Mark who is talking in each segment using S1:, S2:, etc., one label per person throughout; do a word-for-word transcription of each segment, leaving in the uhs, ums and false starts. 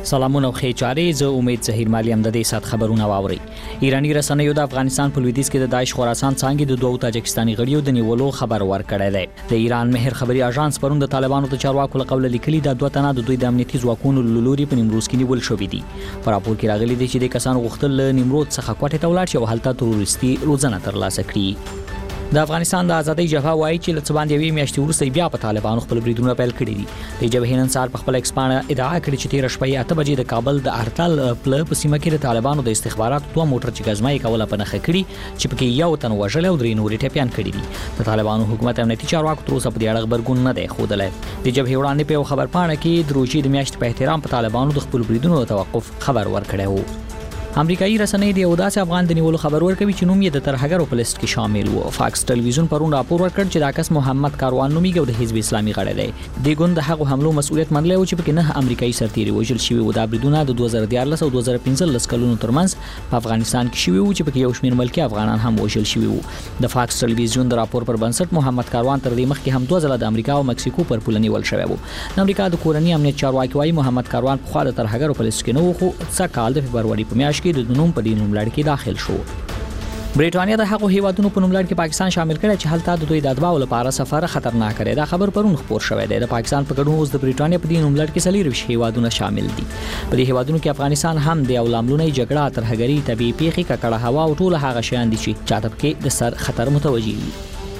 S1: سلامونه او ښه چارې. زه امید زهیر مالی هم د دې سات خبرونه واوري. ایرانی رسنیو د افغانستان په لویدیځ کې د داعش خراسان څانګې د دوو تاجکستاني غړیو د نیولو خبر ورکړی دی. د ایران مهر خبري اژانس پرون د طالبانو د چارواکو له قوله لیکلي د دوه تنه د دوی د امنیتي ځواکونو لوري په نیمروز کې نیول شوې دي. په راپور کې راغلي دي چې د کسانو غوښتل له نیمروز څخه کوټه ته ولاړ شي او هلته تروریستي روزنه ترلاسه کړي. د افغانستان د ازادۍ جبهه وایي چې له څبان دیوي میاشتې وروسته بیا په طالبانو خپل بریدونه پیل کړي دي. د جبهې نن سهار په خپل ایکسپانډ ادعا کړې چې تیر شپه اته بجې د کابل د ارتل پل په سیمه کې د طالبانو د استخباراتو دوه موټر چې غزمای کوله په نخښه کړي چې پکې یو تن وژل او درې نورې ټپيان کړي دي. د طالبانو حکومت امنیتي چارواکو تر اوسه په دې اړه خبرګون نه دی ښودلی. د جبهې وړاندې په خبر پاڼه کې د روزي د میاشتې په احترام په طالبانو د خپل بریدونو توقف خبر ورکړی وو. امریکایي رسنۍ د یو داسې افغان د نیولو خبر ورکوي چې نوم یې د ترهګرو په لیست کې شامل وو. فاکس ټلویزیون پرون راپور ورکړ چې دا کس محمد کاروان نومیږي او د حزب اسلامي غړی دی. د ګوند د هغو حملو مسؤلیت منلی و چې پکې نه امریکایي سرتیري وژل شوي وو. دا بریدونه د دوه زره دیارلس او دوه زره پنځلس کلونو ترمنځ په افغانستان کې شوي وو چې پکې یو شمېر ملکي افغانان هم وژل شوي وو. د فاکس ټلویزیون د راپور پر بنسټ محمد کاروان تر دې مخکې هم دوه ځله د امریکا او مکسیکو پر پوله نیول شوی وو. د امریکا د کورنۍ امنیت چارواکي وايي محمد کاروان په خوا د ترهګرو په لیست کې نه و، خو څه کال د فبرवरी په میاشت کې د نوم په نوملړ کې داخل شو. بریټانیا د هغو هیوادونو په نوملړ کې پاکستان شامل کړي چې هلته د دوی د اتباعو لپاره سفر خطرناک دی. دا خبر پرون خبر شوی دی. د پاکستان په ګډون اوس د بریټانیا په دې نوملړ کې څلور هیوادونه شامل دي. په دې هیوادونو کې افغانستان هم دی او لاملونه جګړه، ترهګري، طبيعي پیښې، ککړه هوا او ټول هغه شیان دي چې چاته کې د سر خطر متوجي وي.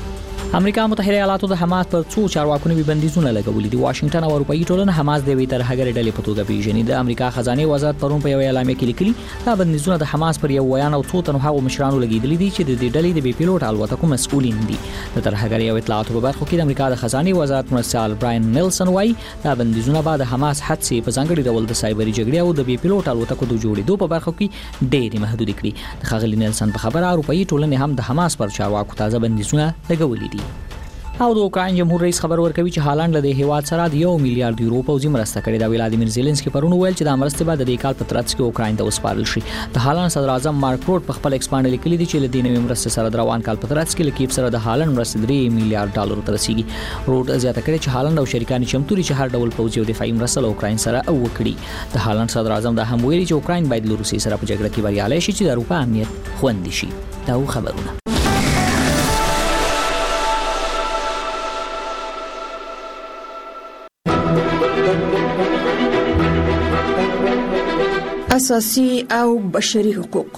S1: امریکا متحده ایالاتو د حماس پر څو چارواکو نوي بندیزونه لګولي دي. واشنگټن او اروپאי ټولنه حماس د وی ترهګر ډلې په توګه پیژني. د امریکا خزانه وزارت پرون په یو اعلامیه کې لیکلي دا بندیزونه د حماس پر یو ویان او څو تنو هغو مشرانو لګیدلي دي چې د دې ډلې د بي پیلوټ الوتکو مسؤلین دي. د ترهګر یو اطلاعاتو په برخه کې د امریکا د خزانه وزارت مرستیال براین نیلسن وايي دا بندیزونه بعد حماس حادثه په ځانګړي ډول د سایبري جګړې او د بي پیلوټ الوتکو د جوړېدو په برخه کې ډېری محدود کړي. د خغلی نیلسن په خبره اروپאי ټولنه هم د حماس پر چارواکو تازه بندیزونه لګولي دي. او د اوکراین جمهور رئیس خبر ورکوي چې هالند له هیواد سره د یو میلیارډ یورو پوځي مرسته کړې ده. ولادیمیر زيلنسکي پرون ویل چې د مرستې بعد د کال په ترڅ کې اوکراین ته وسپارل شي. د هالند صدر اعظم مارک روټ په خپل ایکسپانډ لیکلي دي چې له دې نوې مرستې سره د روان کال په ترڅ کې لکیف سره د هالند مرستې درې میلیارډ ډالر ته رسیدي. روټ زیاته کړې چې هالند او شریکان چمتو دي چې هر ډول پوځي او دفاعي مرسته له اوکراین سره وکړي. د هالند صدر اعظم دا هم ویلي چې اوکراین باید له روسیې سره په جګړه کې بریالي شي چې د اروپا امنیت خوندي شي. دا خبرونه
S2: اساسي او بشري حقوق.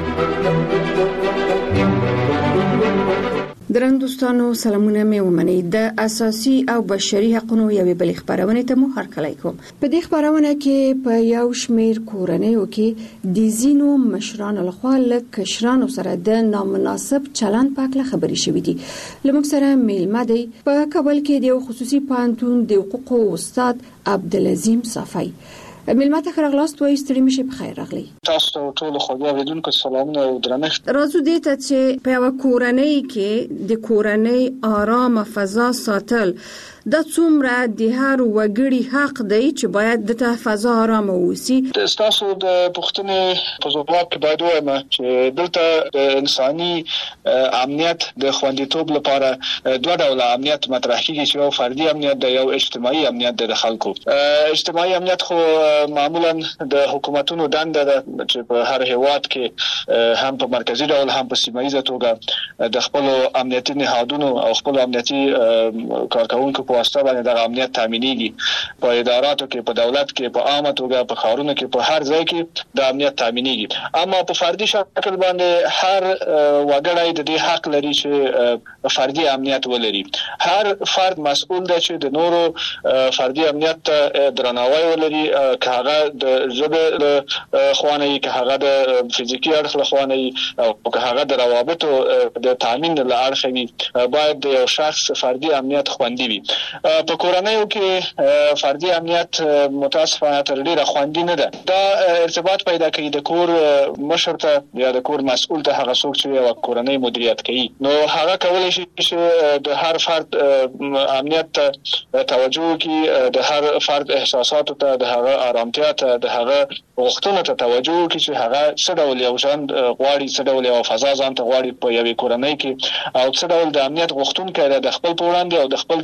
S2: درنوستانو سلامونه مې ومنئ. د اساسي او بشري حقوقو یوې بل خبرونه ته مو هرکلی کوم. په دې خبرونه کې په یو شمیر کورنیو کې د زینو مشرانو لخوا له کشرانو سره د نامناسب چلند په اړه خبرې شوې دي. لمک سره میلمه دی په کابل کې د خصوصي پانتون د حقوقو استاد عبدالعظیم صافی. ملما ته راغلاست وای ستړي مشه په خیر راغلی.
S3: تاسو ټول خو بیا ودونکو سلامونه او درنښت.
S2: راځو دې ته چې په یو کورنۍ کې د کورنۍ آرام فضا ساتل د څومره د هر وګړي حق دی چې باید د ته فضا آرام اوسي.
S3: تاسو د پښتنې په ځواب کې باید وایم چې دلته د انساني امنیت د خوندیتوب لپاره دوه ډول امنیت مطرح کیږي چې یو فردي امنیت دی، یو اجتماعي امنیت دی. د خلکو اجتماعي امنیت خو معمولا د حکومتونو دنده ده چې په هر هیواد کې هم په مرکزی ډول هم په سیمایي توګه د خپل امنیتي نهادونو او خپل امنیتي کارکونکو واسطه باندې د امنیت تامینېږي. په اداراتو کې، په دولت کې، په عامه توګه، په ښارونو کې، په هر ځای کې د امنیت تامینېږي. اما په فردي شکل باندې هر وګړی د دې حق لري چې فردي امنیت ولري. هر فرد مسؤل دی چې د نورو فردي امنیت ته درناوی ولري، که هغه د ژبې خوانه وي، که هغه د فزیکي اړخ له خوانه وي، او که هغه د روابطو د تامین له اړخه وي، باید د یو شخص فردي امنیت خوندي وي. په کورنیو کې فردي امنیت متاسفانه تر ډیره خوندي نه ده. دا ارتباط پیدا کوي د کور مشر ته یا د کور مسؤل ته، هغه څوک چې یو کورنۍ مدیریت کوي. نو هغه کولای شي چې د هر فرد امنیت ته توجه وکړي، د هر فرد احساساتو ته، د هغه آرامتیا ته، د هغه غوښتنو ته توجه وکړي چې هغه څه ډول یو ژوند غواړي، څه ډول یو فضا ځان ته غواړي په یوې کورنۍ کې، او څه ډول د امنیت غوښتونکی دی د خپل په وړاندې او د خپل د چاپیریال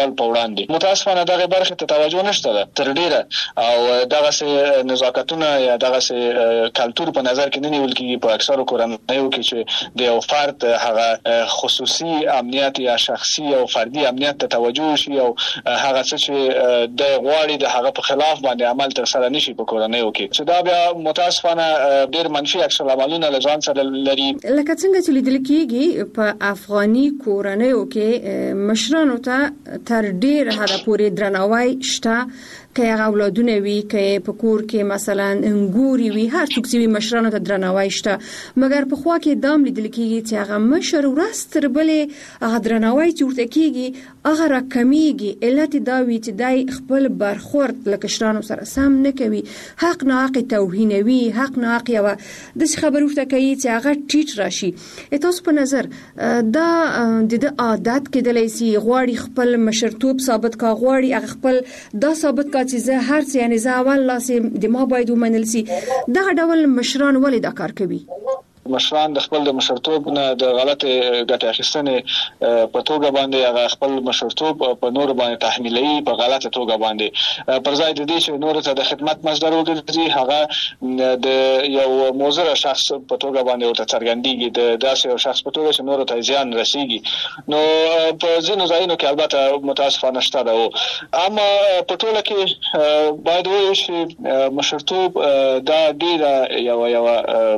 S3: ډول په وړاندې. متاسفانه دغه برخه ته توجه نشته ده تر ډیره او دغه سه نزاکتونه یا دغه سه کلچر په نظر کې نه نیول کیږي په اکثرو کورنیو کې چې د یو فرد هغه خصوصي امنیت یا شخصي او فردي امنیت ته توجه شي او هغه څه چې د غواړي د هغه په خلاف باندې عمل تر سره نشي په کورنیو کې چې دا بیا متاسفانه ډېر منفي عکس العملونه لزان سره لري.
S2: لکه څنګه چې لیدل کېږي په افغاني کورنیو کې مشرانو ته تر ډېر حد پورې درناوی شته که هغه اولادونه وي که په کور کې مثلا انګوري وي هر څوک چې مشرانو ته درناوی شته مګر په خوا کې دام لیدل کېږي چې هغه مشر ورستر بلې هغه درناوی چې ورته کېږي هغه راکمیږي علت دا وي چې دای خپل برخورد لکه شرانو سره سم نه کوي حق نه حق توهینوي حق نه حق یو د خبرو ورته کوي چې هغه ټیټ راشي. تاسو په نظر دا د عادت کېدلای شي غواړي خپل مشرتوب ثابت کا غواړي هغه خپل دا ثابت کا چې زه هر څه یعنی زه اول لاسه د ما باید ومنل سي دا ډول مشران ولې دا کار کوي؟
S3: مشران د خپل د مشرتوب نه د غلطه ګټه اخیستنې په توګه باندې هغه خپل مشرتوب په نور باندې تحمیلي په غلطه توګه باندې پر ځای د دې چې نور ته د خدمت مصدر وګرځي هغه د یو موزر شخص په توګه باندې ورته څرګندېږي د داسې یو شخص په توګه چې نور ته زیان رسیږي. نو په ځینو ځایونو کې البته متاسفانه شته ده اما په ټوله کې باید وایو چې مشرتوب دا ډیره یو یو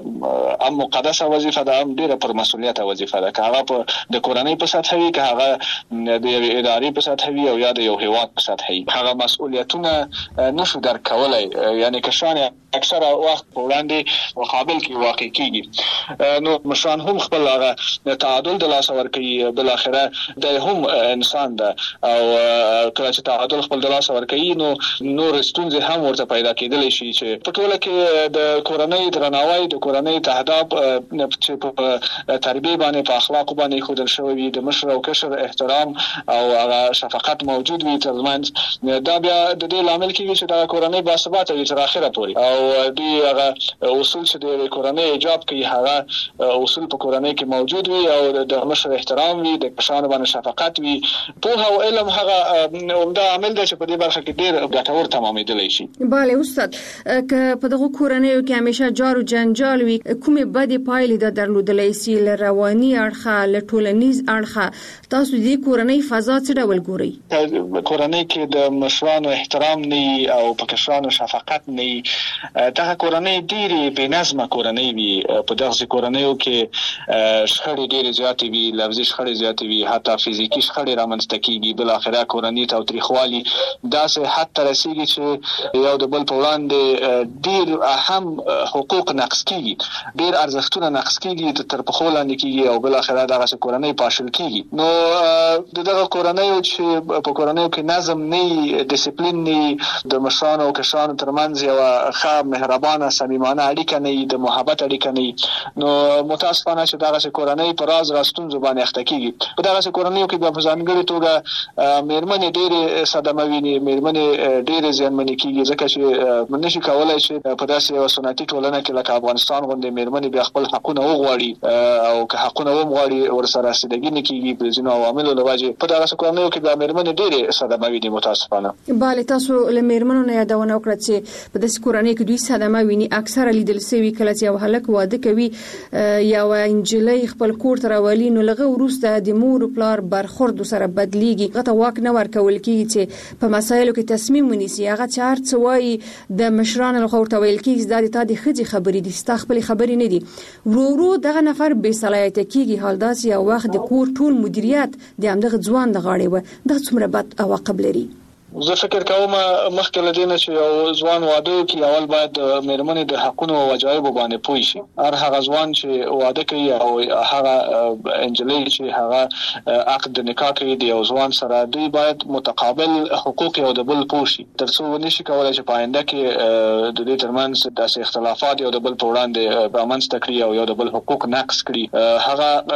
S3: ام مقدسه وظیفه ده هم ډیره پر مسؤلیت وظیفه ده که هغه په د کورنۍ په سطح وي که هغه د یو ادارې په سطح وي او یا د یو هیواد په سطح وي هغه مسؤلیتونه نشو درک کولای یعنی که شان اکثره وخت په وړاندې مقابل کې واقع کیږي. نو مشران هم خپل هغه تعادل د لاس ورکوي بل اخره د هم انسان ده او کله چې تعادل خپل د لاس ورکوي نو نور ستونزې هم ورته پیدا کېدلی شي چې په ټوله کې د کورنۍ درناوی د کورنۍ تهداب چې په تربیه باندې په اخلاق باندې خودل شوی وي د مشر او کشر احترام او هغه شفقت موجود وي ترمنځ دا بیا د دې لامل کېږي چې د کورنۍ باثباته وي تر اخره پورې او دوی هغه اصول چې د کورنۍ ایجاب کوي هغه اصول په کورنۍ کې موجود وي او د مشر احترام وي د کشرانو باندې شفقت وي په او علم هغه عمده عامل دی چې په دې برخه کې ډېر ګټور تمامېدلی شي.
S2: bale استاد که په دغه کورنیو کې همیشه جار او جنجال وي کومې بدې پایلې د درلودلای شي ل رواني اړخه ل ټولنیز اړخه تاسو دې کورنۍ فضا څه ډول ګورئ؟
S3: کورنۍ کې د مشرانو احترام نه او په کشرانو شفقت نه دغه کورنۍ ډېرې بې نظمه کورنۍ وي په دغه کورنیو کې شخړې ډېرې زیاتې وي لفظي شخړې زیاتې وي حتی فزیکي شخړې رامنځته کېږي بل اخره کورنۍ تاوتریخوالي داسې حد ته رسیږي چې یو د بل په وړاندې ډېر اهم حقوق نقض کېږي ډېر ارزښتونه نقض کېږي تر پښو لاندې کېږي او بل اخره دغه کورنۍ پاشل کېږي. نو دغه کورنۍ چې په کورنۍ کې نظم نه ډیسپلین نه د مشرانو او کشرانو ترمنځ یو ښه مهربانه صمیمانه اړیکه نه د محبت اړیکه نه نو متاسفانه چې دغه کورنۍ پر راز راستون زبانه اخته کیږي. په دغه کورنیو کې په ځانګړي توګه میرمنې ډېرې صدمه ویني میرمنې ډېرې زیانمنې کیږي ځکه چې نشي کولای چې په داسې یو سنتي ټولنه کې لکه افغانستان غوندې میرمنې بیا خپل حقونه وغواړي او که حقونه وغواړي ورسره رسیدګي نه کیږي په ځینو عواملو له وجې په دغه کورنیو کې د میرمنې ډېرې صدمه ویني متاسفانه.
S2: bale تاسو له میرمنو نه یادونه وکړه چې په داسې کورنۍ کې دوی صدمه ویني اکثره لیدل شوی کله چې یو هلک واده کوي یو انجلۍ خپل کور ته راولي نو لغه وروسته د مور او پلار برخورد سره بدلیږي غته واک نه ورکول کیږي چې په مسایلو کې تصمیم ونیسي هغه چار څه وایي د مشرانو له خوا ورته ویل کیږي دا د تا د خځې خبرې دي ستا خپل خبرې نه دي ورو ورو دغه نفر بې صلاحیت کیږي حال دا چې یو وخت د کور ټول مدیریت د همدغه ځوان د غاړې و دا څومره بد عواقب لري.
S3: زه فکر کوم مخکې له دې نه چې یو ځوان واده وکړي اول باید د میرمنې د حقونو او واجبو باندې پوه شي. هر هغه ځوان چې واده کوي او هغه انجلۍ چې هغه عقد د نکاح کوي د یو ځوان سره دوی باید متقابل حقوق یو د بل پوه شي ترڅو ونشي کولای چې په آینده کې د دې ترمنځ داسې اختلافات یو د بل په وړاندې رامنځته کړي او یو د بل حقوق نقض کړي.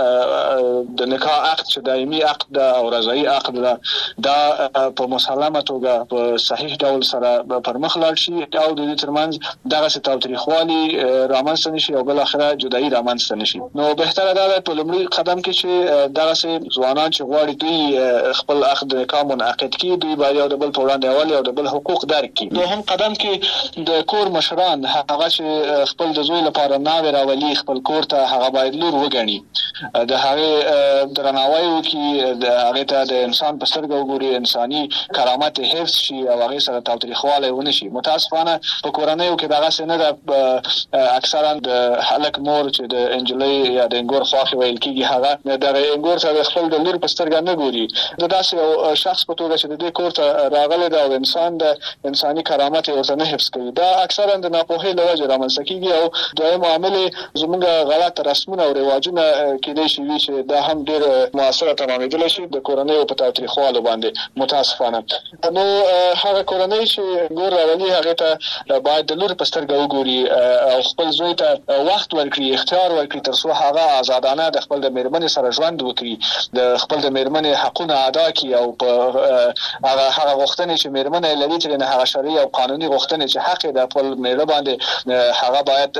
S3: هغه د نکاح عقد چې دایمي عقد او رضایي عقد ده دا په مسلمه توګه په صحیح ډول سره پرمخ لاړ شي او د دې ترمنځ دغه تاوتریخوالي رامنځته نشي او بل اخره جدایي رامنځته نشي. نو بهتره ده په لومړي قدم کې چې دغه ځوانان چې غواړي دوی خپل عقد نکاح منعقد کړي دوی باید یو د بل په وړاندې اول یو د بل حقوق درک کړي. دوهم قدم کې د کور مشران هغه چې خپل د زوی لپاره ناوې راولي خپل کور ته هغه باید لور وګڼي د هغه درناوی وکړي د هغه ته د انسان په سترګه وګوري انساني کرامت حفظ شي او هغه سره تاوتریخوالی ونه شي. متاسفانه په کورنیو کې دغه څه نه ده. اکثرا د هلک مور چې د انجلۍ یا د انګور خواخې ویل کېږي هغه د انګور سره خپل د لور په سترګه نه ګوري. د داسې یو شخص په توګه چې د دې کور ته راغلی دی او انسان د انساني کرامت یې ورته نه حفظ کوي دا اکثرا د ناپوهۍ له وجې رامنځته کېږي او دویم عامل زموږ غلط رسمونه او رواجونه کېدای شي وي چې دا هم ډېر مؤثره تمامېدلی شي د کورنیو په تاوتریخوالو باندې متاسفانه. نو هغه کورنۍ چې ګور راولي هغې ته باید د لور په سترګه وګوري او خپل زوی ته وخت ورکړي اختیار ورکړي تر څو هغه آزادانه د خپل د مېرمنې سره ژوند وکړي د خپل د مېرمنې حقونه ادا کړي او په هغه هغه غوښتنې چې مېرمنه لري چې نه هغه شرعي او قانوني غوښتنې چې حق د خپل مېړه باندې هغه باید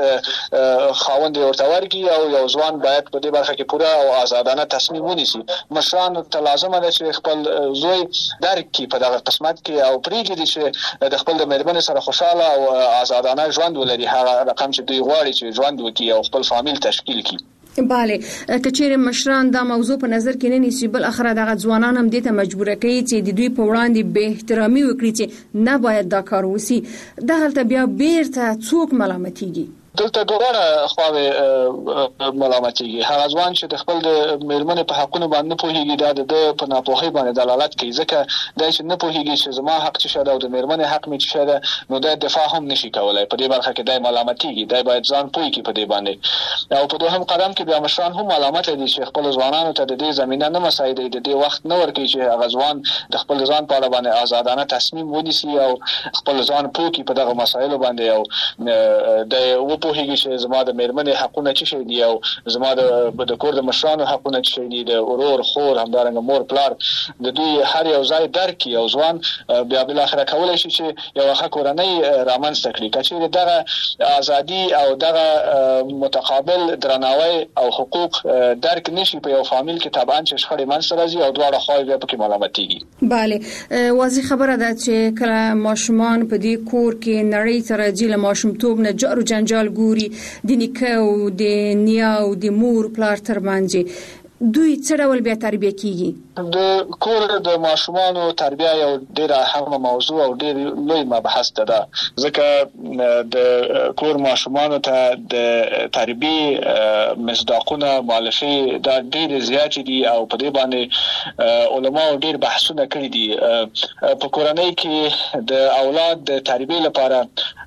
S3: خاوند ورته ورکړي او یو ځوان باید په دې برخه کې پوره او آزادانه تصمیم ونیسي. مشرانو ته لازمه ده چې خپل زوی درک کړي په دغه قسمت کې او پرېږدي چې د خپل د مېرمنې سره خوشاله او آزادانه ژوند ولري هغه رقم چې دوی غواړي چې ژوند وکړي او خپل فامیل تشکیل کړي.
S2: بله کچېره مشران دا موضوع په نظر کې نه نیسي بل اخره دغه ځوانان هم دې ته مجبور کوي چې د دوی په وړاندې به احترامي وکړي چې نه باید دا کار وسی. د هلته بیا بیرته څوک ملامتيږي؟
S3: دلته دوه خواوې ملامتيږي. هغه ځوان چې د خپل د مېرمنې په حقونو باندې نه پوهیږي دا د په ناپوهۍ باندې دلالت کوي ځکه دا چې نه پوهیږي چې زما حق څه شته او د مېرمنې حق مې څه شته نو دا دفاع هم نشي کولای په دې برخه کې دا ملامتيږي. دا باید ځان پوي کې په دې باندې او په دوهم قدم کې بیا مشران هم ملامت دي چې خپل ځوانانو ته د دې زمينه نه مساعدې د دې وخت نه ورکړي چې هغه ځوان د خپل ځان په اړه باندې آزادانه تصمیم ونیسي او خپل ځان پوي کې په دغه مسایلو باندې او د په هیڅ چې زما د مېرمنې حقونه چی شي دي او زما د د کور د مشرانو حقونه چی شي دي د اورور خور همدارنګ مور پلار د دوی هر یو ځای درک یو ځوان بیا بل اخره کولای شي چې یو ښه کورنۍ رامنځته کړي کچې دغه ازادي او دغه متقابل درناوی او حقوق درک نشي په یو فامیل کې طبعا چې شخړې منځ راځي او دواړه خواوې به پکې ملامتيږي.
S2: bale واضح خبره ده چې کله ماشومان په دې کور کې نړۍ تر ځله ماشومتوب نه جارو جنجال ګوري د نیکه او د نیا او د مور پلار ترمنځ دوی څه ډول بیا تربیه کیږي؟
S3: د کور د ماشومانو تربیه یو ډیره اهمه موضوع او ډیر لوی مبحث ده ځکه د کور ماشومانو ته د تربیه مصداقونه مؤلفه دا ډیر زیات دي او په دې باندې علما ډیر بحثونه کړي دي. په کورنۍ کې د اولاد د تربیه لپاره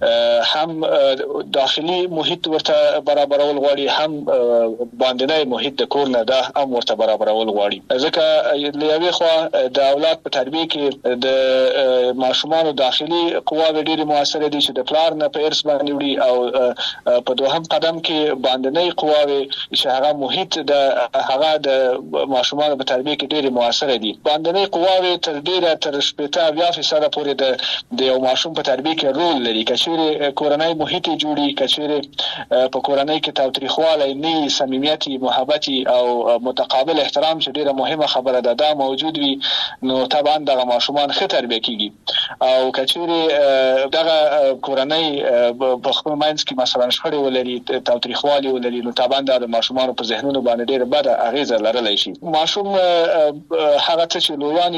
S3: هم داخلي محیط ورته برابرول غواړي هم باندنی محیط د کور نه ده ورته برابرول غواړي ځکه لوي خو د اولاد په تربیه کې د ماشومانو داخلي قواوې ډېرې موثره دي چې د پلار نه په ارث باندې وړي او په دوهم قدم کې باندنی قواوې چې هغه محیط د هغه د ماشومانو په تربیه کې ډېرې موثره دي. باندنی قواوې تر ډېره تر شپږ اویا فیصد پورې د د یو ماشوم په تربیه کې رول لري. کچېره کورنۍ محیط جوړي کچېره په کورنۍ کې تاوتریخوالی نه صمیمیت محبت او متقابل احترام چې ډیره مهمه خبره ده دا موجود وي نو طبعا دغه ماشومان ښه تربیه کیږي او کچېره دغه کورنۍ په خپل منځ کې مثلا شخړې ولري تاوتریخوالی ولري نو طبعا د ماشومانو په ذهنونو باندې ډیره بده اغیزه لرلی شي. ماشوم هغه څه چې لویان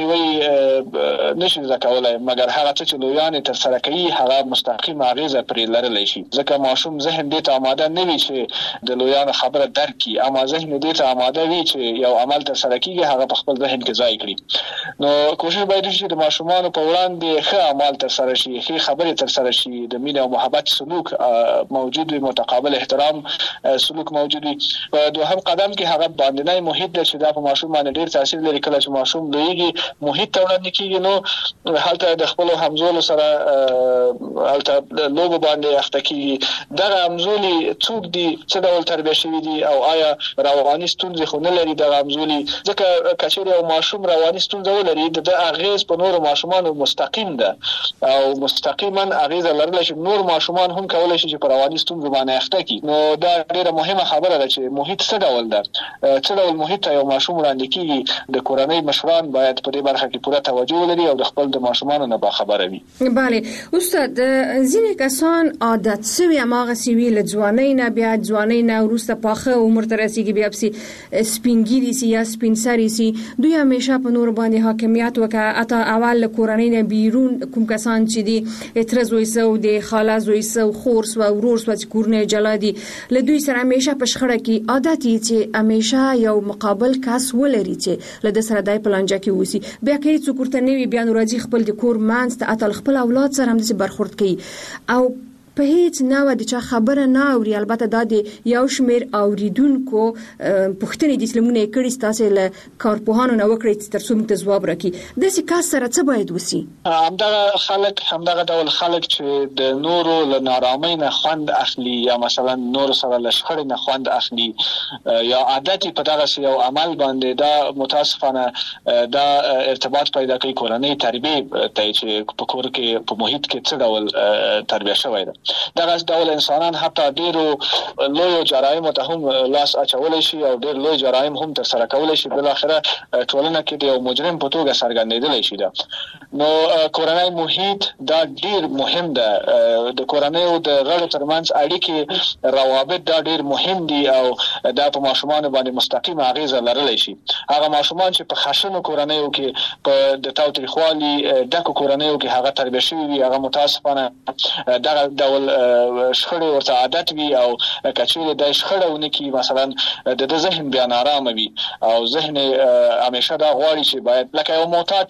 S3: وي نشي ځکولای مګر هغه څه چې لویان تر سره کوي هغه مستقیم اغیزه پرې لرلی شي ځکه ماشوم ذهن دې ته آماده نه وي چې د لویانو خبره درک کړي اما ذهن دې ته آماده وي چې یو عمل تر سره کیږي هغه په خپل ذهن کې ځای کړي. نو کوشش باید وشي چې د ماشومانو په وړاندې کې ښه اعمال تر سره شي، ښه خبرې تر سره شي، د مینې او محبت سلوک موجود وي، متقابل احترام سلوک موجود وي. په دوهم قدم کې هغه باندنی محیط د چې دا په ماشوم باندې ډیر تاثیر لري. کله چې ماشوم لویږي محیط ته وړاندې کیږي نو هلته د خپل همزولو سره هلته لوبو باندې اخته کیږي. دغه همزولي څوک دي، څه ډول تربیه شوي دي او آیا رواني ستونزې خو نه لري دغه همزولي؟ ځکه کچېرې یو ماشوم رواني ستونزه ولري د اغیز په نورو ماشومانو مستقیم ده او مستقیما اغیز لري چې نور ماشومان هم کولای شي چې په رواني ستونزو باندې اخته کی. نو دا ډیره مهمه خبره ده چې محیط څه ډول ده، څه ډول محیط ته یو ماشوم وړاندې کیږي. د کورنۍ مشران باید په دې برخه کې پوره توجه ولري او د خپل د ماشومانو نه باخبره وي.
S2: بله استاد، ځینې کسان عادت سوي اماغه سوي له ځوانۍ نه بیا ځوانۍ نه وروسته پاخه عمر ته رسیږي بیا پسې سپینګیري سي یا سپین سري سي، دوی همیشه په نور باندې حاکمیت وکړه. اته اول له کورنۍ نه بیرون کوم کسان چې دي اعتراض وایسو د خاله زویسو خورس و ورور سو چې کورنۍ جلا دي له دوی سره همیشه په شخړه کې عادت چې همیشه یو مقابل کس ولري چې له د سره دای پلانجه کې وسی. بیا کې څوک ورته نوي بیا نو راځي خپل د کور مانځ ته اتل خپل اولاد سره هم د برخورد کوي او په هیڅ نه د چا خبره نه اوري. البته دا د یو شمیر اوریدونکو پوښتنې د اسلامونه کړي ستاسو له کارپوهانو نه وکړي تر څو موږ ځواب راکړي. د سکاس سره څه باید وسی؟
S3: همدغه خلک همدغه ډول خلک چې د نورو له نارامۍ نه خوند اخلي یا مثلا نور سره له شخړې نه خوند اخلي یا عادت په دغه یو عمل باندې دا متاسفانه دا ارتباط پیدا کوي کورنۍ تربیه ته چې په کور کې په محیط کې څه ډول تربیه شوی ده. دغه ډول انسانان حتی ډیرو لوی جرایم ته هم لاس اچولای شي او ډیر لوی جرایم هم تر سره کولای شي. بل اخره ټولنه کې د یو مجرم په توګه څرګندېدلی شي. دا نو کورنۍ محیط دا ډیر مهم ده. د کورنۍ د غړو ترمنځ اړیکې روابط دا ډیر مهم دي او دا په ماشومان باندې مستقیم اغیزه لرلی شي. هغه ماشومان چې په خشنو کورنیو کې په د تاوتریخوالي ډکو کورنیو کې هغه تربیه شوي وي، هغه متاسفانه دغه ډول شخړې ورته عادت وي او کچېرې د شخړه ونه کی مثلا د ذهن بیا نارامه وي او ذهن همیشه دا غواړي چې باید لکه یو معتاد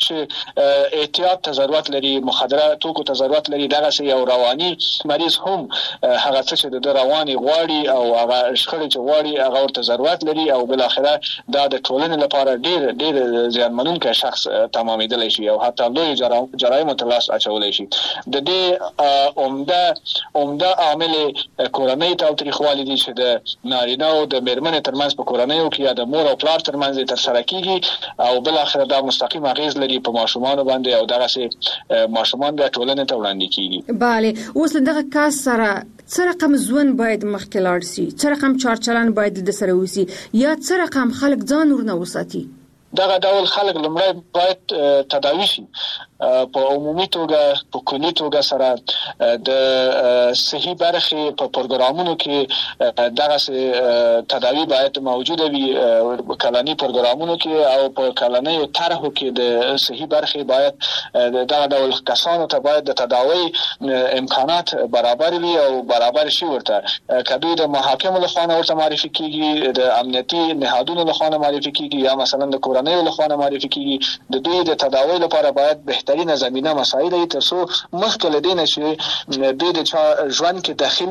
S3: چې احتیاط ته ضرورت لري، مخدره توکو ته ضرورت لري، دغه یو رواني مریض هم هغه څه چې د رواني غواړي او هغه شخړې چې غواړي هغه ورته ضرورت لري او بل اخره دا د ټولنې لپاره ډیر ډیر زیانمنونکی شخص تمامېدلی شي او حتی لوی جرایم ته لاس اچولی شي. د دې عمده عمده عامل کورنۍ تاوتریخوالي دي چې د نارینه او د میرمنې ترمنځ په کورنیو کې یا د مور او پلار ترمنځ تر سره کیږي او بل اخر دا مستقیم اغیز لري په ماشومان باندې او دغه سي ماشومان د ټولنې ته وړاندې کیږي.
S2: bale اوس دغه کاس سره څه رقم ژوند باید مخکې لاړ شي، څه رقم چارچلن باید د سره وسی یا څه رقم خلک ځان ورنه وساتي؟
S3: دغه ډول خلک لمړی باید تداوی شي په عمومي توګه په کلي توګه سره د صحي برخې په پروګرامونو کې دغه تداوی باید موجوده وي. کلنی پروګرامونو کې او په کلنیو طرحو کې د صحي برخې باید دغه ډول کسانو ته باید د تداوی امکانات برابر وي او برابر شي. ورته کدوې د محاکمو له خوا ورته معرفي کیږي، د امنیتي نهادونو له خوا معرفي کیږي یا مثلا د کورنۍ له خوا معرفي کیږي. د دوی د تداوی لپاره باید بهترینه زمينه مسایل دي ترڅو مخکې لدینه شي دوی د ژوند کې داخل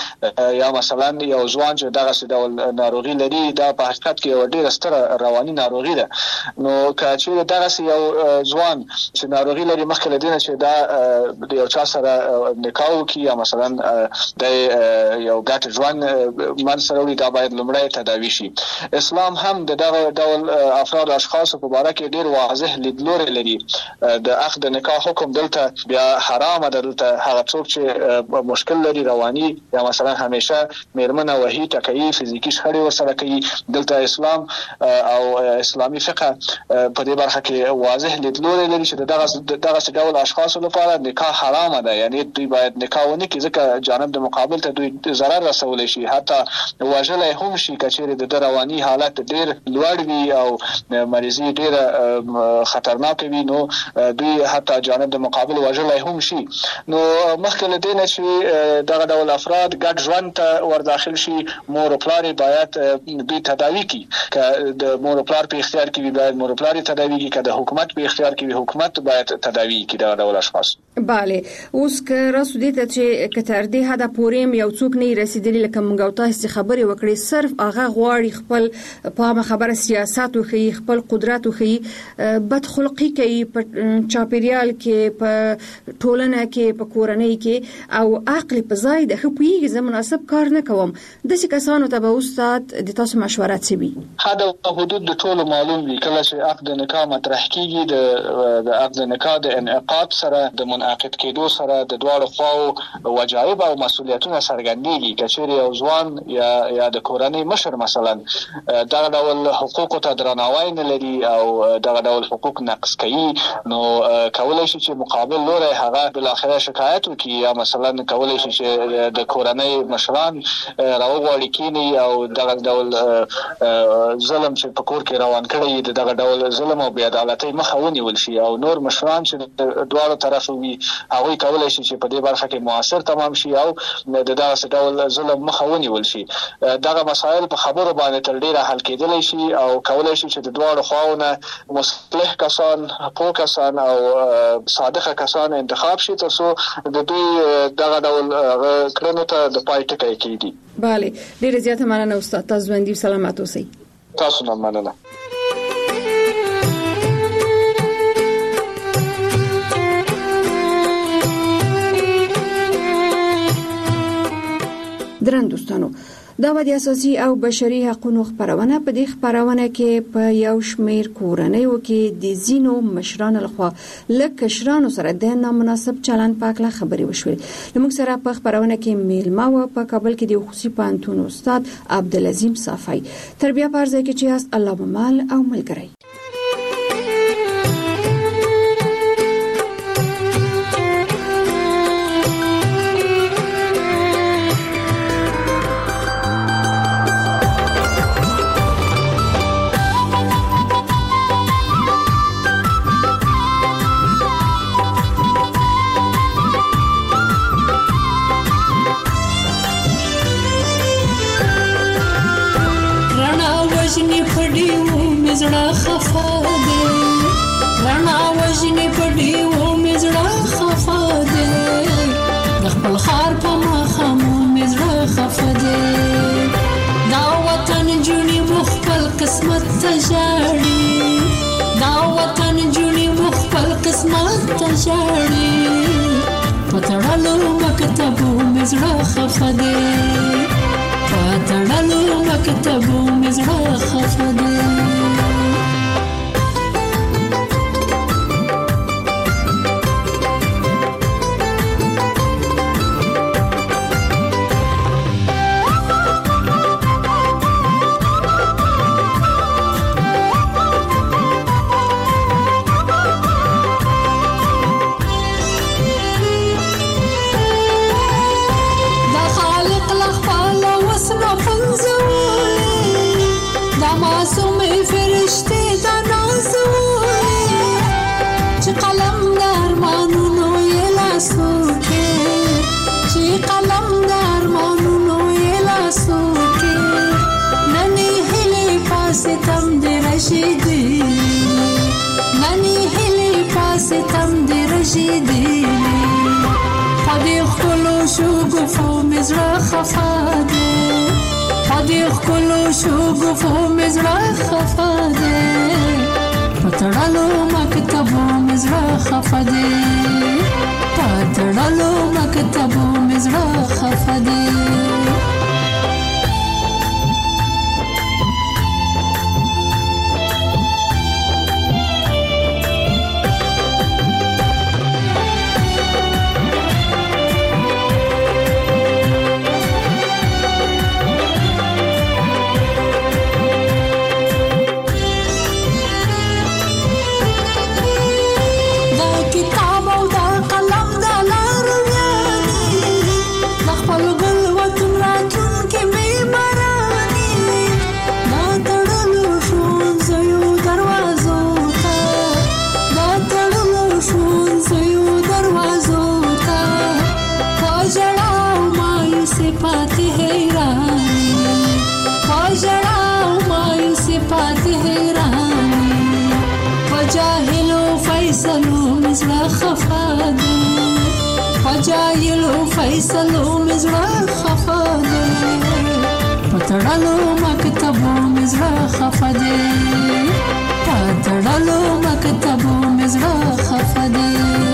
S3: شي یا مثلا یو ځوان چې دغه ډول ناروغي لري دا په حقیقت کې یو ډیر ستره رواني ناروغي ده. نو چې دغه یو ځوان چې ناروغي لري مخکې لدینه چې دا د یو چا سره نکاح وکړي یا مثلا د یو ګټ ژوند من سره وي دا باید لمړی تداوی شي. اسلام هم د دغه ډول افراد او اشخاص په اړه کې ډیر واضح لیدلوري لري. د اخذ نکاح حکم دلته بیا حرام ده. دلته هغه څوک چې مشکل لري رواني یا مثلا همیشه میرمنه وهي تکي فزیکی شخړې ورسره کوي، دلته اسلام او اسلامي فقه په دې برخه کې واضح لیدلوري لري چې دغه دغه ډول اشخاص لپاره نکاح حرام ده. یعنی دوی باید نکاح ونه کړي ځکه جانب د مقابل ته دوی ضرر رسولی شي، حتی وژلای هم شي کچېرې د رواني حالت ډیر لوړ وي او مریضي ډیره خطرناک وي نو دوی حتی جانب د مقابل وژلای هم شي. نو مخکې له دې نه چې دغه ډول افراد ګډ ژوند ته ور داخل شي مور او پلار باید دوی تداوی کی که د مور او پلار په اختیار کې وي باید مور او پلار تداوی کی که د حکومت په اختیار کې وي حکومت باید تداوی کی دغه ډول اشخاص.
S2: bale اوس که راسو دې ته چې کتر دې هدا پوریم یو څوک نه رسیدلی لکه مونږ او تاسو خبرې وکړي صرف هغه غواړي خپل په خبره سیاست او خپل قدرت او بد خلقي کوي په چاپیریال کې په ټولنه کې په کورنۍ کې او عقل په ځای د خپويږي زه مناسب کار نه کوم د څه کسانو ته به استاد د تاسو مشوره سوي
S3: هدا حدود د ټولو معلوم دي کله چې عقد نکاح مطرح کیږي د د عقد نکاح د انعقاد سره د منعقد کېدو سره د دواړو خواو وجایب او مسؤلیتونه څرګندېږي کچېری او ځوان یا یا د کورنۍ مشر مثلا دا ډول حقوق ته درناوی نه لري او دا ډول حقوق نقض کوي نو کولای شي چې مقابل لوري هغه بل اخره شکایت وکړي یا مثلا کولای شي چې د کورنۍ مشران راوغواړي کینی او دا ډول ظلم چې په کور کې روان کړي دغه ډول ظلم او بې عدالتۍ مخه ونیول شي او نور مشران چې دواړو طرفو وي هغه کولای شي چې په دې برخه کې موثر تمام شي او د دغه ډول ظلم مخه ونیول شي. دغه مسایل په خبرو باندې تر ډیره حل کېدلی شي او کولای شي چې د دواړو خواونه مصلح کسان پوه کسان او صادقه کسان انتخاب شي ترڅو د دوی دغه ډول کړنو ته د پای ټکی کېږي.
S2: bale ډیره زیاته مننه استاد تاسو باندې سلامات اوسئ.
S3: تاسو نه مننه.
S2: درن دوستانو دا د اساسي او بشري حقوقو خبرونه په دې خبرونه کې په یو شمیر کورنیو کې د زینو مشران لخوا لکه شرانو سره د نامناسب چلند پاکله خبري وشوې. موږ سره په خبرونه کې میلمه و په کابل کې د خصوصي پانتون استاد عبدالعظیم صافی تربیه پرځای کې چې اس الله مال او ملګری.
S4: وجنی پډیو مزړه خفا ده رانا وجنی پډیو مزړه خفا ده خپل خار په مخمو مزړه خفا ده دا وطن جونی مخبل قسمت تجاړي دا وطن جونی مخبل قسمت تجاړي پتړلو مکتبو مزړه خفا ده پتړلو مکتبو مزړه خفا ده. پتړلو مکتبو مزړه خفا ده پتړلو مکتبو مزړه خفا ده. کتاب او دا قلم دا لار ویاني د خپل ګل وطن فیصلو مزړه خفه دی فجایلو فیصلو مزړه خفه دی پتړلو مکتبو مزړه خفه دی پتړلو مکتبو مزړه خفه دی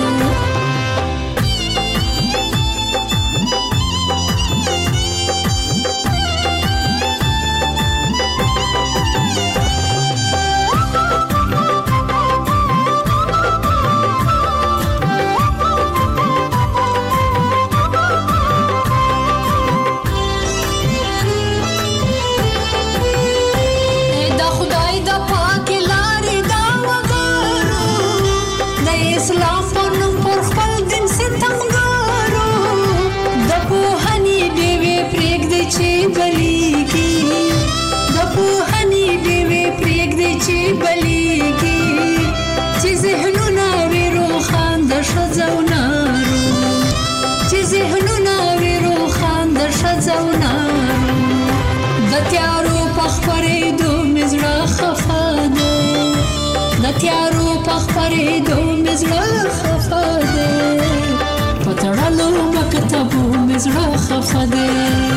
S4: تیارو پخپرې دو مزړه خفه دی پتړلو مکتبو مزړه خفه دی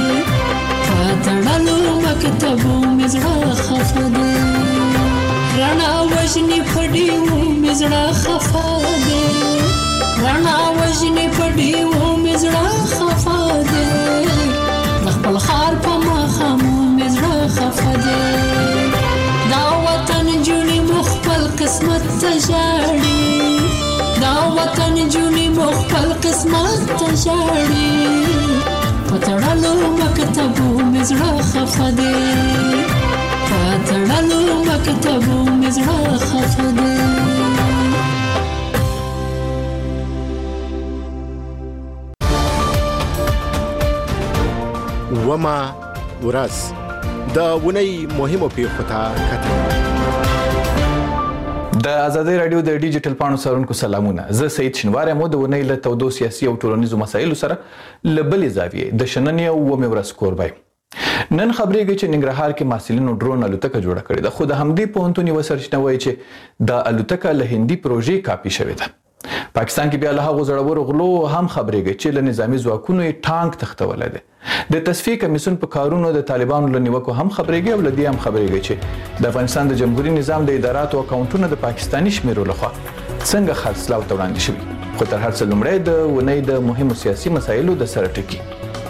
S4: پتړلو مکتبو مزړه خفه دی رڼا وژنې پډیو مزړه خفه دی رڼا وژنې پډیو مزړه خفه دی خپل خار په مخامو مزړه خفه دی دا وطن جونی مخفل قسمت تجاړي دا وطن جونی مخفل قسمت تجاړي پتړلو مکتبو مزړه خفه دی پتړلو مکتبو مزړه خفه دی
S5: وما ورځ د ونی مهمو پیښو ته کتل
S6: د آزادۍ رادیو د ډیجیټل پاڼو سرونکو سلامونه زه سید شنوار مو د ونی له تودو سیاسي او ټولنیزو مسایلو سره لبلې زاویې د شننې او ومه ورځ کوربای نن خبرېږي چې ننګرهار کې محصلینو ډرون الوتکه جوړه کړې ده خو د همدې پوهنتون یو سرچینه وایي چې د الوتکه له هندي پروژې کاپي شوې ده پاکستان کې بیا له هغو زړورو غلو هم خبرېږي چې له نظامی ځواکونو یې ټانک تختولی دی د تصفیه کمیسیون په کارونو د طالبانو له نیوکو هم خبرېږي او له دې هم خبرېږي چې د افغانستان د جمهوریت نظام د اداراتو او اکاونټونو د پاکستاني شمیرو لخوا څنګه خرڅلاو ته وړاندې شوي خو تر هر څه لومړی د ونې د مهمو سیاسي مسایلو د سره ټکی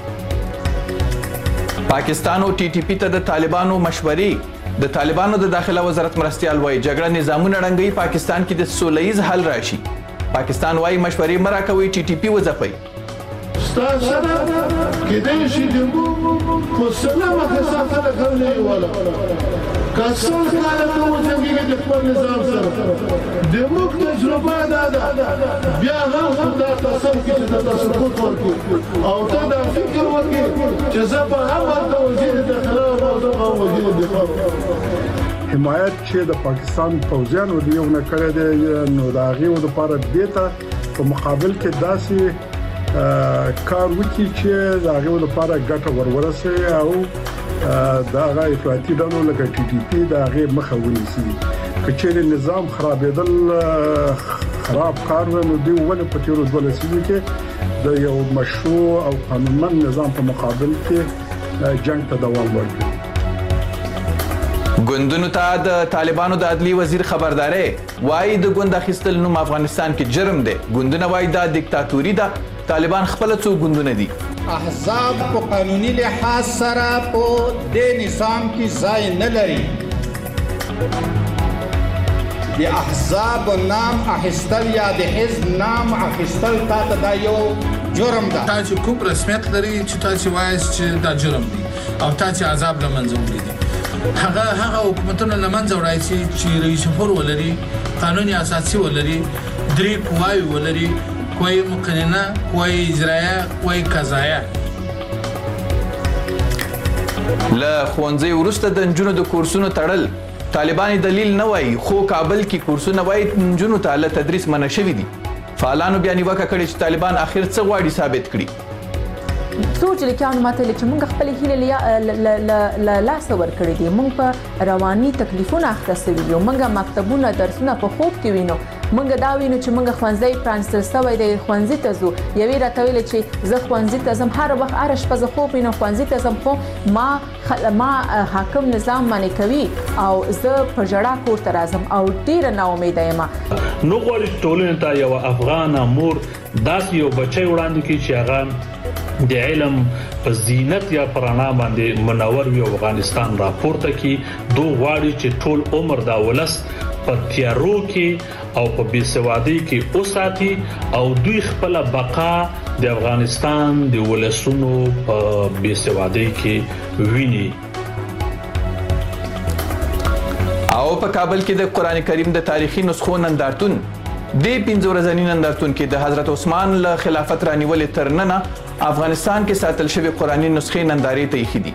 S6: پاکستان او ټي ټي پی ته د طالبانو مشورې د طالبانو د داخله وزارت مرستيال وایي جګړه نظامونه ړنګوي پاکستان کې د سولهییز حل راشي پاکستان وایي مشورې مرا کوي ټي ټي پی وځپي
S7: ستاسو کې د شي د مو سلامه خاصه کولې ولا کاسو کاله ته څنګه د خپل نظام سره د موږ تجربه ده بیا هم دا تاسو کې د تاسو ورکو او دا د فکر ورکو چې زه په هغه د وزیر داخله او د وزیر دفاع
S8: حمایت چې د پاکستان فوجیانو دیونه کړی دی نو دا غي د لپاره دیتا په مقابل کې داسې کار وکړي چې دا غي د لپاره ګټه ورورسي او دا غي افراطي ډلو لکه ټي ټي پی دا غي مخه ونیسي کچېر نظام خرابېدل خراب کار نو دی ونه په تیرو ولسي کې د یو مشروع او قانونمند نظام په مقابل کې جنگ ته دوام ورکړي
S6: ګوندونو ته د طالبانو د عدلی وزیر خبرداري وایي د ګوند اخیستل نوم افغانستان کې جرم دی ګوندونه وایي دا دیکتاتوري ده طالبان خپل څو ګوندونه دي
S9: احزاب په قانوني لحاظ سره په دې نظام کې ځای نه لري د احزاب نام اخیستل یا د حزب نام اخیستل تاسو دا یو جرم ده
S10: تاسو کوم رسمیت لري چې تاسو وایي چې دا جرم دی او تاسو عذاب لمنځه وړي هغه هغه حکومتونه لمنځه وړي چې رئیس جمهور ولري قانوني اساسي ولري درې قواوی ولري کوئی مقننه کوئی اجرایه کوئی قضایه
S6: له ښوونځي وروسته د نجونو د کورسونو تړل طالبان دلیل نه وایي خو کابل کې کورسونه وایي نجونو ته له تدریس منع شوي دي فعالانو بیا نیوکه کړې چې طالبان اخر څه غواړي ثابت کړي
S11: سوچ لیکانو ماته چې موږ خپل هیله لا لاس ور کړی دي موږ په رواني تکلیفونه اخته سوي یو موږ مکتبونه درسونه په خوب کې وینو مونږ دا وینو چې مونږ خوانځي پرانستل سوی د خوانځي ته زو یوې راتویل چې زه خوانځي ته زم هر وخت ارش په زه خو پینم خوانځي ته زم خو ما ما حاکم نظام باندې کوي او زه په جړه کور ته راځم او ډیر نه امید یم
S12: نو غواړي ټولنه ته یو افغان مور داس یو بچي وړاندې کی چې هغه د علم په زینت یا پرانا باندې منور وي افغانستان راپورته کی دوه غواړي چې ټول عمر دا ولس په تیارو کې او په بیسوادي کې اوساتي او دوی خپل بقا د افغانستان د ولسونو په بیسوادي کې ویني.
S6: او په کابل کې د قران کریم د تاریخي نسخو نندارتون د پنځه ورځنی نندارتون کې د حضرت عثمان له خلافت رانیولې تر ننه افغانستان کې ساتل شوی قرآني نسخې نندارې ته ایښې دي.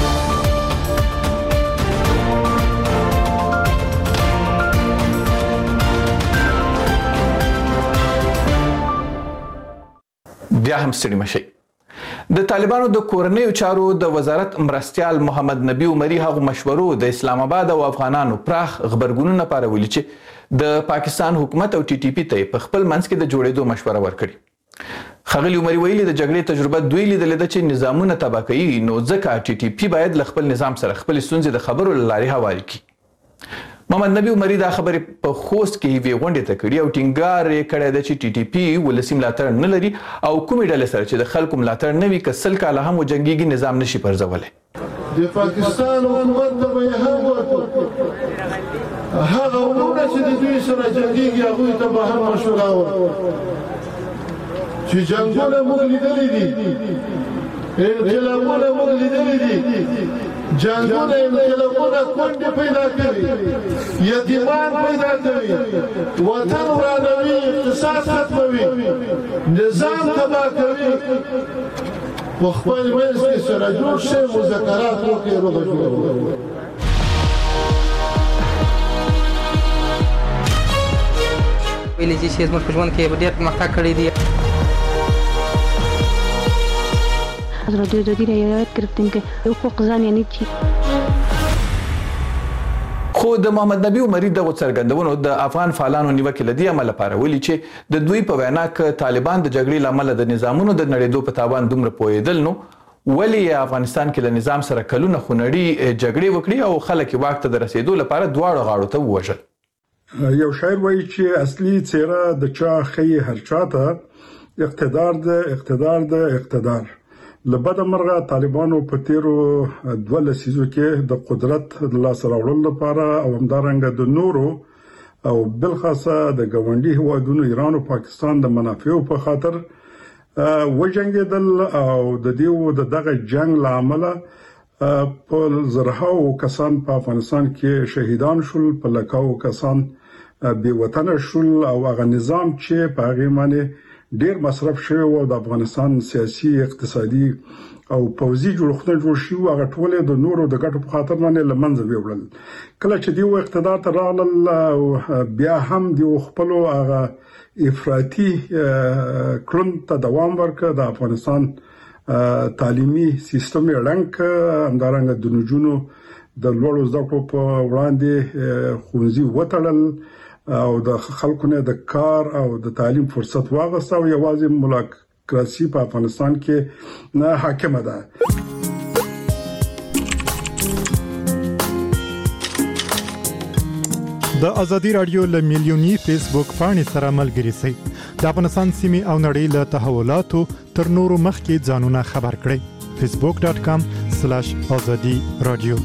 S6: بیا هم ستړي مشئ. د طالبانو د کورنیو چارو د وزارت مرستیال محمد نبی عمری هغه مشورو د اسلام آباد او افغانانو پراخ خبرګونونه پارولي چې د پاکستان حکومت او ټي ټي پی ته په خپل منځ کې د جوړېدو مشوره ورکړي. خغلی عمری ویلي د جګړې تجربه دوی لیدلې ده چې نظامونه تباه کوي نو ځکه ټي ټي پی باید له خپل نظام سره خپل ستونزې د خبرو له لارې هواري کړي. محمد نبی عمری دا خبرې په خوست کې وی غونډې ته کړې او ټینګار یې کړی ده چې ټي ټي پی ولسي ملاتړ نه لري او کومې ډلې سره چې د خلکو ملاتړ نه وي که سل کاله هم وجنګېږي نظام نشي پرځولی.
S7: د پاکستان حکومت ته به یې هم ورکړو هغه ورونه چې د دوی سره جنګېږي هغوی ته به هم مشوره ورکړو چې جنګونه موږ لیدلي دي انقلابونه موږ لیدلي دي جنګونه انقلابونه کونډې پیدا کوي یتیمان پیدا کوي وطن ورانوي اقتصاد ختموي نظام تباه کوي په خپل منځ کې سره جوړ شي مذاکرات وکړي روغه جوړه
S13: ویلې چې زموږ په ژوند کې ډېر پرمختګ کړی دی.
S14: حضرت دوی رعایت گرفتیم که حقوق زن یعنی چی.
S6: خو د محمد نبی عمری دغه څرګندونو د افغان فعالانو نیوکه لدی عمل لپاره ولي چې د دوی په وینا کې طالبان د جګړې لامل د نظامونو د نړیدو په تاوان دومره پوهېدل نو ولی افغانستان کې له نظام سره کلونه خونړي جګړې وکړي او خلک واک ته د رسیدو لپاره دواړو غاړو ته ووژل.
S8: یو شاعر وایي چې اصلي څیره د چا خي هر چاته اقتدار د اقتدار د اقتدار لبد مرغه طالبانو په تیرو دوه لسیزو کې د قدرت د لاس راوړلو لپاره او همدارنګه د نورو او بلخاصه د ګاونډي هیوادونو ایران او پاکستان د منافعو په خاطر وجنګیدل او د دې د دغه جنگ لامل په زرهاو کسان په افغانستان کې شهیدان شول په لکاو کسان بې وطن شول او هغه نظام چې په هغه معنی ډیر مصرف شوی او د افغانستان سیاسي اقتصادي او پوځي جوړښتونه جوړ شو هغه ټول د نورو د ګټو په خاطر باندې لمنځه ویوړل. کله چې دیو اقتدار ته راغلل او بیا هم دیو خپل هغه افراطي کړن ته دوام ورکړ د افغانستان تعلیمي سیستم یې لنک همدارنګه د نجونو د لوړو زده کړو په وړاندې ښوونځي وتړل او د خلکو نه د کار او د تعلیم فرصت واغسته او یوازې مولاکراسي په افغانستان کې نه حاکمه ده.
S15: د ازادي رادیو له میلیونی فیسبوک پاڼې سره ملګري شئ. د افغانستان سیمې او نړۍ له تحولاتو تر نورو مخکې ځانونه خبر کړئ. فیسبوک ډاټ کام سلاش ازادي رادیو.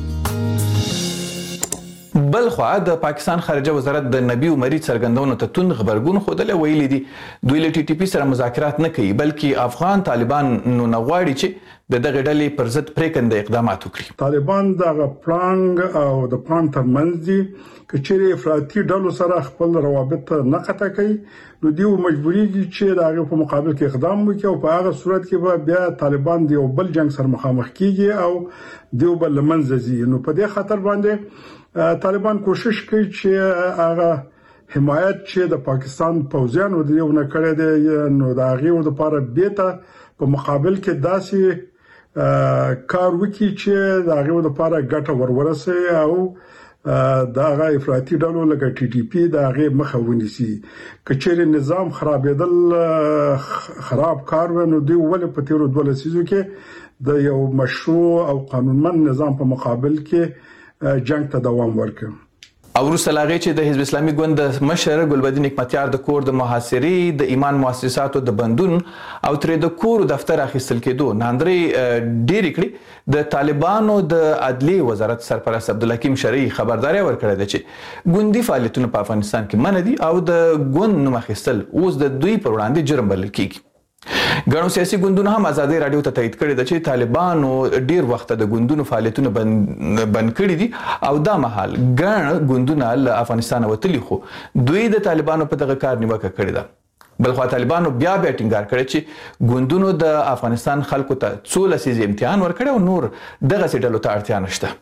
S6: بل خو د پاکستان خارجه وزارت د نبی عمری څرګندونو ته تون خبرګون خوده ویلي دي دوی له ټي ټي پی سره مذاکرات نه کوي بلکې افغان طالبان نو نغواړي چې د دغه ډلې پر ضد پریکنده اقدامات وکړي.
S8: طالبان دغه پلانګ او د پلان ترمنځ دي کچېرې افراطي ډلو سره خپل روابط نه قطع کوي نو دیو مجبوریږي چې دغه په مقابل کې اقدام وکړي او په هغه صورت کې به بیا طالبان دی بل جنگ سره مخامخ کیږي او دیو بل لمنځه ځي. نو په دې خاطر باندې طالبان کوشش کوي چې هغه حمایت چې د پاکستان پوځیانو د یو نه کړی دی نو د هغه لپاره بیته په مقابل کې داسې کار وکړي چې د هغه لپاره ګټه ورورسي او دا غا افراطي ډلو لکه ټي ټي پی دا غي مخه ونیسي کچېر نظام خرابېدل خراب کار ونه دوی ول په تیرو دوه لسیزو کې د یو مشروع او قانونمند نظام په مقابل کې جنگ ته دوام ورکړ.
S6: او وروسته لاغې چې د حزب اسلامي ګوند د مشر ګلبدین حکمتیار د کور د محاصرې د ایمان مؤسساتو د بندون او تر د کور دفتر اخیستل کېدو ناندري ډېری کړي د طالبانو د عدلیه وزارت سرپرست عبدالحکیم شرعي خبرداري ورکړه ده چې ګوندي فعالیتونه په افغانستان کې منع دي او د ګوند نوم اخیستل اوس د دوی پر وړاندې جرم بلل کېږي. ګڼو سیاسي ګوندونو هم ازادي رادیو ته تایید کړی ده چې طالبانو ډیر وخت د ګوندونو فعالیتونه بند کړي دي او دا مهال ګڼ ګوندونه له افغانستان وتلي خو دوی د طالبانو په دغه کار نیوکه کړې ده. بلخو طالبانو بیا بیا ټینګار کړی چې ګوندونو د افغانستان خلکو ته څو لسیزې امتحان ورکړی او نور دغسې ډلو ته اړتیا نشته.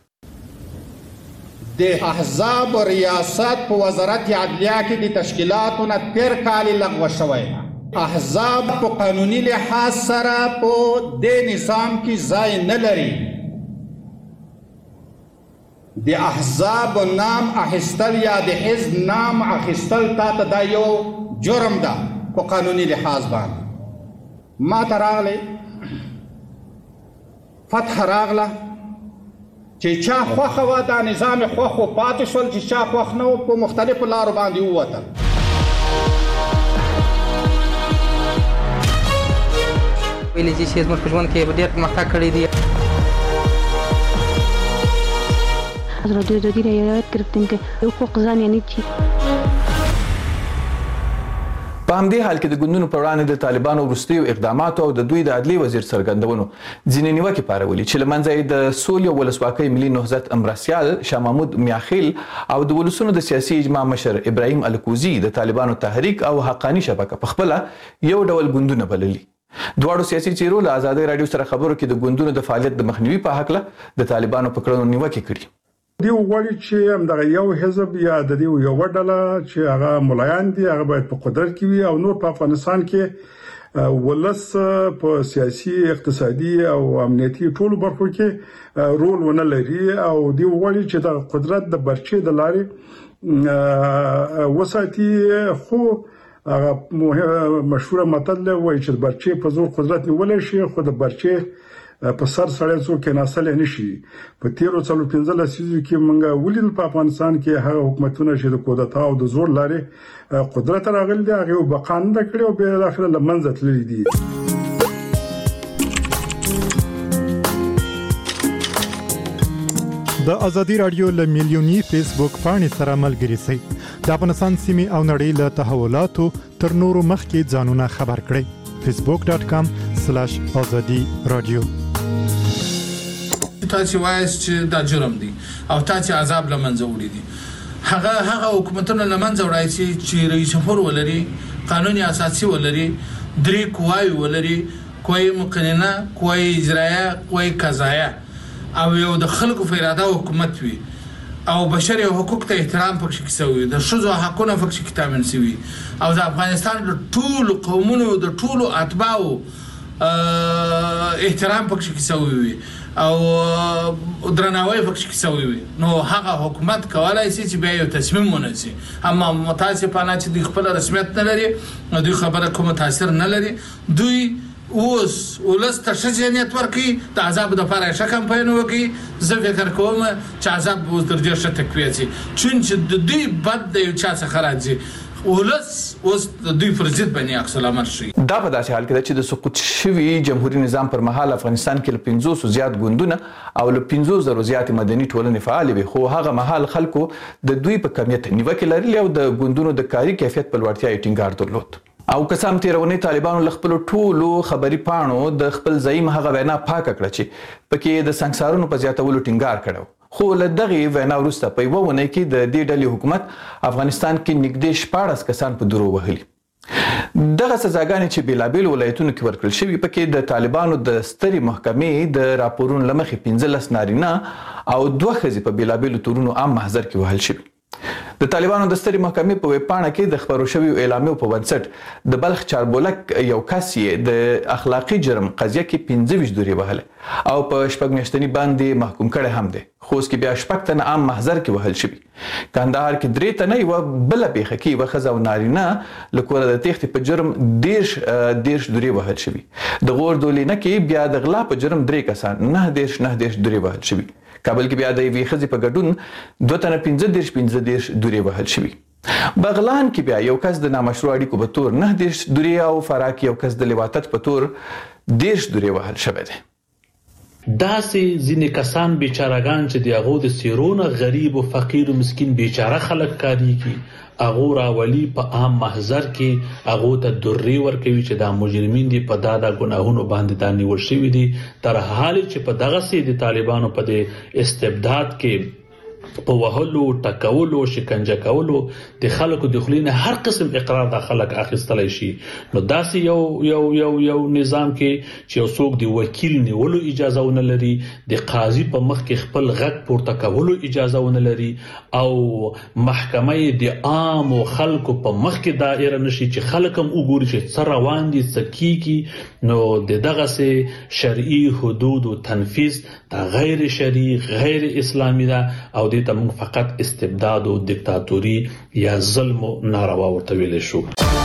S9: د احزاب ریاست په وزارت عدلیه کې د تشکیلاتو نه تیر کال لغوه شوی. احزاب په قانوني لحاظ سره په دې نظام کې ځای نه لري. د احزاب نام اخیستل یا د حزب نام اخیستل تا ته دا یو جرم ده په قانوني لحاظ باندې. ما ته راغلی فتح راغله چې چا خوښه وه دا نظام خوښ و پاتې شول، چې چا خوښ نه و په مختلفو لارو باندې ووتل.
S13: ویلې چې زموږ په ژوند کې ډېر پرمختګ کړی دی.
S14: ازادي رادیو د ریاست گرفتیم که حقوق زن یعنی چی؟
S6: په همدې حال کې د ګوندونو پر وړاندې د طالبانو وروستیو اقداماتو او د دوی د عدلیې وزیر څرګندونو ځینې نیوکې پارولي چې له منځه یې د سولې او ولسواکۍ ملي نهضت مرستیال شاه محمود میاخیل او د ولسونو د سیاسي اجماع مشر ابراهیم الکوزي د طالبانو تحریک او حقاني شبکه په خپله یو ډول ګوندونه بللي. دواړو سیاسي چیرو له ازادي رادیو سره خبرو کې د ګوندونو د فعالیت د مخنیوي په هکله د طالبانو په کړنو نیوکې کړي.
S8: دی وغواړي چې همدغه یو حزب یا د دې یو ډله چې هغه ملایان دي هغه باید په قدرت کې وي او نور په افغانستان کې ولس په سیاسي اقتصادي او امنیتي ټولو برخو کې رول ونه لري او دی وغواړي چې د قدرت د برچې د لارې وساتي. خو هغه مشهور متل وایي چې برچې په زور قدرت نیولای شي خو د برچې په سر سړی څوک ناسل نه شي. په تیرو څلو پنځه لسیزو کې موږ ولیدل په افغانستان کې هغه حکومتونه چې د کودتا او د زور لارې قدرت راغلي دي هغه بقاند کړي او بیا داخله لمنځه تللي دي.
S15: د ازادي رادیو له میلیوني فیسبوک پاڼې سره ملګري شئ. د افغانستان سیمې او نړۍ له تحولاتو تر نورو مخکې ځانونه خبر کړئ. فیسبوک ډاٹ کام سلاش ازادي رادیو.
S10: تاسو وایس چې دا جرم دی او تاسو عذاب لمنځه وړي دي. هغه هغه حکومتونه لمنځه وړي چې رئیس جمهور ولري، قانوني اساسي ولري، درې قواوی ولري، قوی مقننه، قوی اجرایه، قوی قضایه او یو د خلکو په اراده حکومت وي او بشري حقوق ته احترام پکې کیسوي، د ښځو حقونه پکې تامین شوي او د افغانستان د ټولو قومونو د ټولو اتباعو احترام پکې کیسوي وي او درناوی پکې کیسوي وي. نو هغه حکومت کولای شي چې بیا یو تصمیم ونیسي. اما متاسفانه چې د خپل رسمیت نه لري نو دوی خبره کوم تاثیر نه لري. دوی اوس ولس ته شجاعت ورکړي د عذاب د لپاره ښه کمپاین وکړي. زه فکر کوم چې عذاب اوس تر ډېر ښه تقویه شي چون د دوی بد د یو چا څخه راځي. ولس اوس د دوی پر ضد باندې عکس العمل شي.
S6: دا په داسې حال کې ده چې د سقوط شوي جمهوریت نظام پر مهال افغانستان کې له پنځوسو زیات ګوندونه او له پنځوس زرو زیات مدني ټولنې فعال وي خو هغه مهال خلکو د دوی په کمیت نیوکې لرلې او د ګوندونو د کاري کیفیت په لوړتیا یې ټینګار درلود. او قسم تیرونی طالبانو له خپل ټولو خبري پاڼو د خپل زعیم هغه وینا پاکه کړه چې پکې د سنگسارونو په زیاتولو ټینګار کړو. خو له دغه وینا وروسته په یوه ونه کې د دې ډلې حکومت افغانستان کې نږدې شپاړس کسان په درو وهلي. دغه سزاګانې چې بیلابیل ولایتونو کې ورکړل شوي پکې د طالبانو د سترې محکمې د راپورونو له مخې پنځلس نارینه او دوه ښځې په بیلابیلو تورونو عام محضر کې وهل شوي. د طالبانو د سترې محکمې په ویبپاڼه کې د خبرو شویو اعلامیو په بنسټ د بلخ چاربولک یو کس یې د اخلاقي جرم قضیه کې پنځه ویشت دورې وهلې او په شپږ میاشتني باندې محکوم کړی هم دی. خوست کې بیا شپږ تنه عام محضر کې وهل شوي. کندهار کې درې تنه یوه بله پیښه کې یوه ښځه او نارینه له کوره د تېښتې په جرم دېرش دېرش دورې وهل شوي. د غور دولینه کې بیا د غلا په جرم درې کسان نهه دېرش نهه دېرش دورې وهل شوي. کابل کې بیا د یوې ښځې په ګډون دوه تنه پنځه دېرش پنځه دېرش دورې وهل شوي. بغلان کې بیا یو کس د نامشروع اړیکو په تور نهه دېرش دورې او فراه کې یو کس د لواطت په تور دېرش دورې وهل شوی دی.
S12: داسې ځینې کسان بیچارهګان چې د هغو د څیرونه غریب او فقیر او مسکین بیچاره خلک کاریږي هغو راولي په عام محضر کې هغو ته درې ورکوي چې دا مجرمین دي په دا دا ګناهونو باندې دا نیول شوي دي تر حال چې په دغسې د طالبانو په د استبداد کې په وهلو ټکولو شکنجه کولو د خلکو د خولې نه هر قسم اقرار د خلک اخیستلی شي. نو داسې یو یو یو یو نظام کې چې یو څوک د وکیل نیولو اجازه ونه لري د قاضي په مخ کې خپل غږ پورته کولو اجازه ونه لري او محکمه د عامو خلکو په مخ کې دایره نشي چې خلک هم وګوري چې څه روان دي څه کیږي. نو د دغسې شرعي حدودو تنفیذ دا غیر شرعي غیر اسلامي ده او دې ته موږ فقط استبداد او دیکتاتوري یا ظلم او ناروا ورته ویلی شو.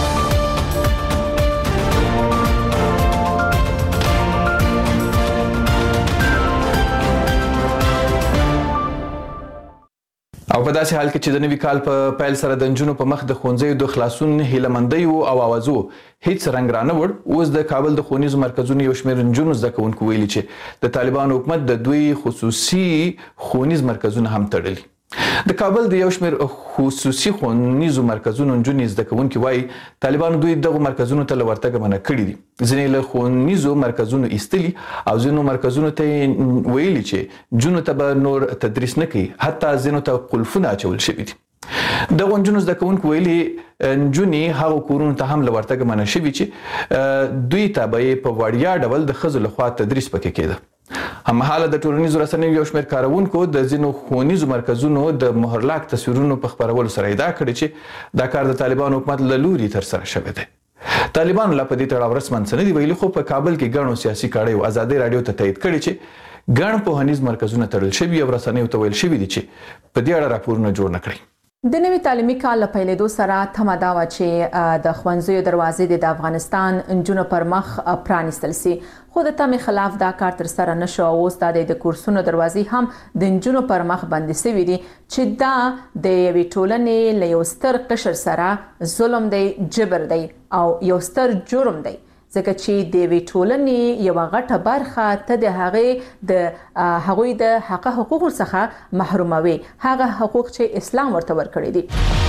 S6: او په داسې حال کې چې د نوي کال په پیل سره د نجونو په مخ د ښوونځیو د خلاصون هیلهمندیو او اوازو هیڅ رنګ رانه وړ. اوس د کابل د ښوونیزو مرکزونو یو شمېر نجونو زده کوونکو ویلي چې د طالبانو حکومت د دوی خصوصي ښوونیز مرکزونه هم تړلي. د کابل د یو شمېر خصوصي ښوونیزو مرکزونو نجونې زده کوونکي وایي طالبانو دوی دغو مرکزونو ته له ورتګه منع کړي دي. ځینې له ښوونیزو مرکزونو ایستلي او ځینو مرکزونو ته یې ویلي چې نجونو ته به نور تدریس نه کوي، حتی ځینو ته قلفونه اچول شوي دي. دغو نجونو زده کوونکو ویلي نجونې هغو کورونو ته هم له ورتګه منع شوي چې دوی ته به یې په وړیا ډول د ښځو لخوا تدریس پکې کېده. هممهاله د ټولنیزو رسنیو یو شمېر کاروونکو د ځینو ښوونیزو مرکزونو د مهرلاک تصویرونو په خپرولو سره ادعا کړې چې دا کار د طالبانو حکومت له لوري ترسره شوی دی. طالبانو لا په دې تړاو رسماً څه نه دي ویلي، خو په کابل کې ګڼو سیاسي کړیو ازادۍ راډیو ته تایید کړي چې ګڼ پوهنیز مرکزونه تړل شوي او رسنیو ته ویل شوي دي چې په دې اړه راپورونه جوړ نه کړي.
S11: د نوي تعلیمي کال له پیلېدو سره تمه دا وه چې د ښوونځیو دروازې د افغانستان نجونو پر مخ پرانیستل سي، خو د تمې خلاف دا کار ترسره نه شو او اوس دا د کورسونو دروازې هم د نجونو پر مخ بندې سوي دي چې دا د یوې ټولنې له یو ستر قشر سره ظلم دی، جبر دی او یو ستر جرم دی، ځکه چې د یوې ټولنې یوه غټه برخه ته د هغې د هغوی د حق حقوقو څخه محروموي، هغه حقوق چې اسلام ورته ورکړي دي.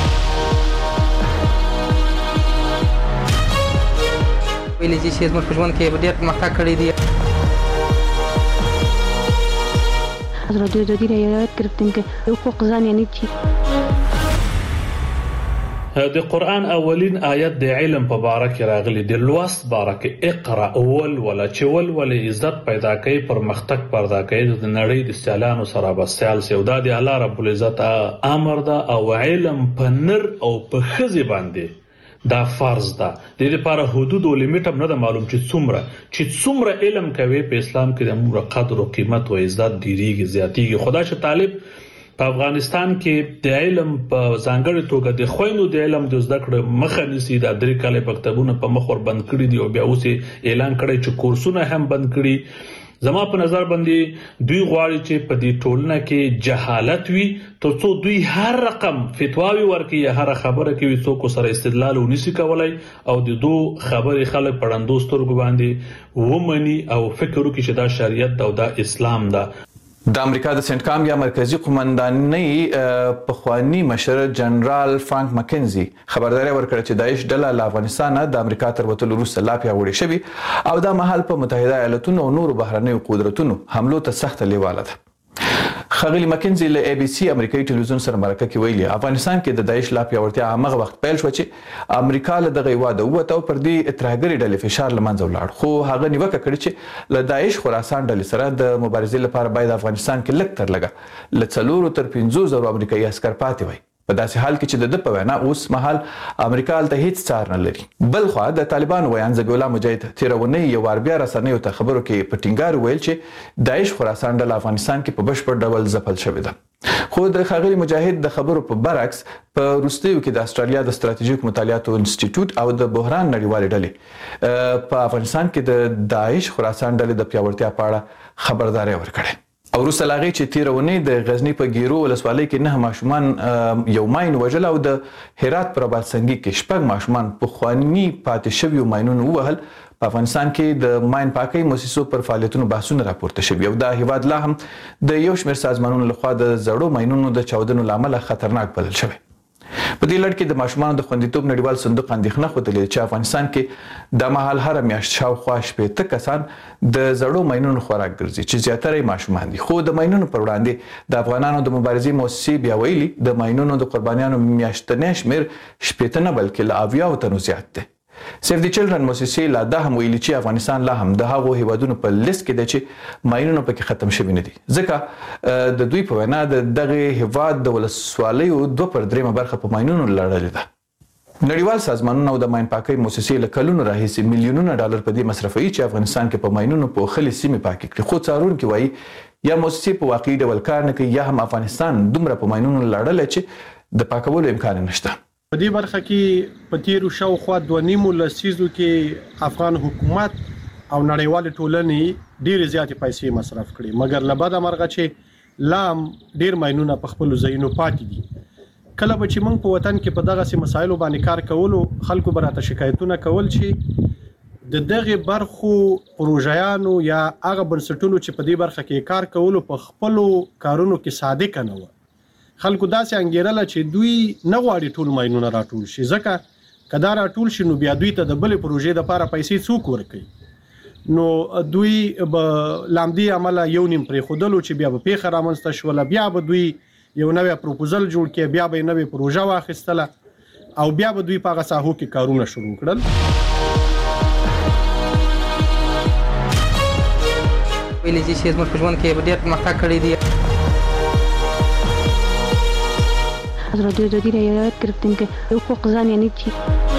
S13: ویلي چې زموږ په ژوند کې ډېر پرمختګ کړی دی.
S14: ازادي راډیو د روایت گرفتیم که حقوق زن یعنی چی؟
S12: د قرآن اولین آیت د علم په باره کې راغلی د لوست باره کې اقرا اول ولا چې ول ول عزت پیدا کوي، پرمختګ پیدا کوي، د نړۍ د سیالانو سره به سیال سي او دا د الله رب العزت امر ده او علم په نر او په ښځې باندې دا فرض ده. د دې لپاره حدود او لیمیټ هم نه ده معلوم چې څومره چې څومره علم کوي په اسلام کې د عمر قدر او قیمت او عزت ډیریږي زیاتیږي. خدا چې طالب په افغانستان کې د علم په ځانګړې توګه د خويندو د علم د زده کړې مخه نیسي. د درې کاله مکتبونه په مخ ور بند کړي دي او بیا اوس اعلان کړی چې کورسونه هم بند کړي. زما په نظر باندې دوی غواړي چې په دې ټولنه کې جهالت وي ترڅو دوی هر رقم فتواوی ورکړي یا هر خبره کوي څوک سره استدلال ونیسي کولای او د دو خبرې خلک پړندو سترګو باندې ومني او فکر وکړي چې دا شریعت او دا اسلام ده.
S6: د امریکا د سنټکام یا مرکزی قومندانۍ پخوانی مشر جنرال فرانک مکنزي خبرداري ورکړه چې داعش ډله له افغانستانه د امریکا تر وتلو وروسته لا پیاوړې شوې او دا مهال په متحده ایالاتونو او نورو بهرنیو قدرتونو حملو ته سخته لیواله ده. خغلی مکنزي له اي بي سي امریکایي ټلویزیون سره مرکه کې ویلي افغانستان کې د داعش لا پیاوړتیا هغه وخت پیل شو چې امریکا له دغه واده وته او پر دې اتراګری ډلې فشار لمنځه ولاړ، خو هغه نیوکه کړې چې له داعش خراسان ډلې سره د مبارزې لپاره باید افغانستان کې لږ تر لږه له څلورو تر پنځو زرو امریکایي عسکر پاتې وای. په داسې حال کې چې د په وینا اوس مهال امریکا ته هیڅ څار نه لري. بل خو د طالبان ویان ذبیح الله مجاهد تیرونی یو وار بیا رسنیو ته خبرو کې په ټینګار ویل چې داعش خراسان ډله افغانستان کې په بشپړ ډول ځپل شوې ده. خو د ښاغلي مجاهد د خبرو په برعکس په وروستیو کې د استرالیا د ستراتیژیک مطالعاتو انسټیټیوټ او د بحران نړیوالې ډلې په افغانستان کې د داعش خراسان ډلې د پیاوړتیا په اړه خبرداري ورکړې. او وروسته له هغې چې تېره اونۍ د غزني په ګیرو ولسوالۍ کې نه ماشومان یو ماین وژل او د هرات په رباط سنګي کې شپږ ماشومان پخواني پاتې شویو ماینونو ووهل، په افغانستان کې د ماین پاکۍ موسسو پر فعالیتونو بحثونه راپورته شوي او دا هیواد لا هم د یو شمېر سازمانونو لخوا د زړو ماینونو د چاودنو له امله خطرناک بلل شوی. په دې لړ کې د ماشومانو د خوندیتوب نړیوال صندوق اندېښنه ښودلې چې افغانستان کې د مهال هره میاشت شاوخوا شپېته کسان د زړو ماینونو خوراک ګرځي چې زیاتره یې ماشومان دي. خو د ماینونو پر وړاندې د افغانانو د مبارزې موسسې بیا ویلي د ماینونو د قربانیانو میاشتنی شمېر شپېته نه بلکې له اویاو تنو زیات دی. سیف دی چلډرن موسسې لا دا هم ویلي چې افغانستان لا هم د هغو هیوادونو په لیست کې دی چې ماینونه پکې ختم شوي نه دي، ځکه د دوی په وینا د دغه هیواد د ولسوالیو دوه پر درېیمه برخه په ماینونو لړلې ده. نړیوال سازمانونه او د ماین پاکۍ موسسې له کلونو راهیسې میلیونونه ډالر په دې مصرفوي چې افغانستان کې په ماینونو پوښلې سیمې پاکې کړي، خو څارونکي وایي یا موسسې په واقعي ډول کار نه کوي یا هم افغانستان دومره په ماینونو لړلی چې د پاکولو امکان نشته.
S16: په دې برخه کې په تیرو شاوخوا دوه نیمو لسیزو کې افغان حکومت او نړیوال ټولنې ډېرې زیاتې پیسې مصرف کړي، مګر له بده مرغه چې لا هم ډېر ماینونه په خپلو ځایونو پاتې دي. کله به چې موږ په وطن کې په دغسې مسایلو باندې کار کولو، خلکو به راته شکایتونه کول چې د دغې برخو پروژیانو یا هغه بنسټونو چې په دې برخه کې کار کولو په خپلو کارونو کې صادقه نه وه. خلکو داسې انګیرله چې دوی نه غواړي ټول ماینونه راټول شي، ځکه که دا راټول شي نو بیا دوی ته د بلې پروژې دپاره پیسې څوک ورکوي؟ نو دوی به له همدې امله یو نیم پرېښودلو چې بیا به پیښه رامنځته شوله، بیا به دوی یو نوی پروپوزل جوړ کړي، بیا به یې نوې پروژه واخیستله او بیا به دوی په هغه ساحو کې کارونه شروع کړل.
S13: ویلې چې زموږ په ژوند کې ډېر پرمختګ کړی دی.
S14: از رادیو آزادی را یاد گرفتیم که حقوق زن یعنی چی.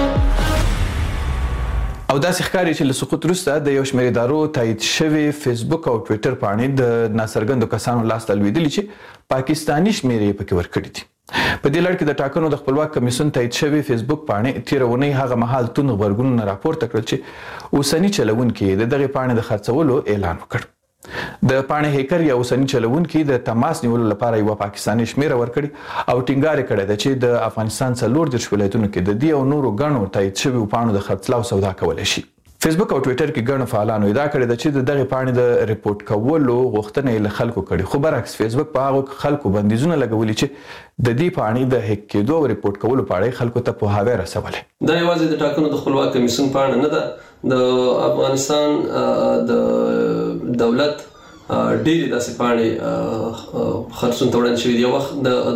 S6: او داسې ښکاري چې له سقوط وروسته د یو شمېر ادارو تایید شوي فیسبوک او ټویټر پاڼې د ناڅرګندو کسانو لاسته لوېدلي چې پاکستاني شمېرې یې پکې ورکړي دي. په دې لړ کې د ټاکنو د خپلواک کمیسیون تایید شوي فیسبوک پاڼې تېره اونۍ هغه مهال توند غبرګونونه راپورته کړل چې اوسني چلوونکي د دغې پاڼې د خرڅولو اعلان وکړ. د پاڼې هیکر یا اوسني چلوونکي د تماس نیولو لپاره یوه پاکستاني شمېره ورکړې او ټینګار یې کړی ده چې د افغانستان څلور دېرش ولایتونو کې د دې او نورو ګڼو تایید شویو پاڼو د خرڅلاو سودا کولی شي. فیسبوک او ټویټر کې ګڼو فعالانو ادعا کړې ده چې د دغې پاڼې د ریپورټ کولو غوښتنه یې له خلکو کړې، خو برعکس فیسبوک په هغو خلکو بندیزونه لګولي چې د دې پاڼې د هیک کېدو او ریپورټ کولو په اړه خلکو ته پوهاوی رسولی.
S17: دا یوازې د ټاکنو د خپلواک کمیسیون پاڼه نه ده، د افغانستان د دولت ډېرې داسې پاڼې خرڅون ته وړاندې شوي دي. یو وخت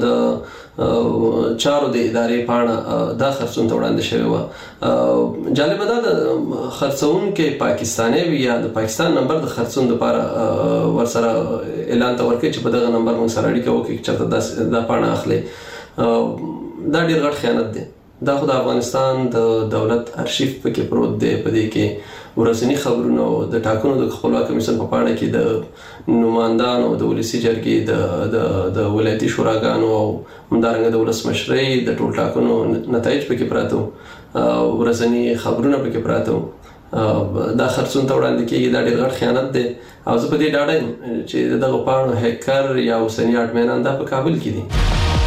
S17: د چارو د ادارې پاڼه دا خرڅون ته وړاندې شوې وه. جالبه دا د خرڅونکی پاکستانی وي یا د پاکستان نمبر د خرڅون دپاره ورسره اعلان ته ورکوي چې په دغه نمبر موږ سره اړیکه وکړي چې چېرته دا پاڼه اخلي. دا ډېر غټ خیانت دی. دا خو د افغانستان د دولت ارشیف پکې پروت دی. په دې کې ورځني خبرونه او د ټاکنو د خپلواک کمیسیون په پاڼه کې د نمایندانو د ولسي جرګې د د د ولایتي شوراګانو او همدارنګه د ولسمشرۍ د ټول ټاکنو نتایج پکې پراته وو، ورځني خبرونه پکې پراته وو. دا خرڅون ته وړاندې کېږي. دا ډېر غټ خیانت دی او زه په دې ډاډه یم چې د دغو پاڼو هیکر یا اوسني اډمینان دا په کابل کې دي.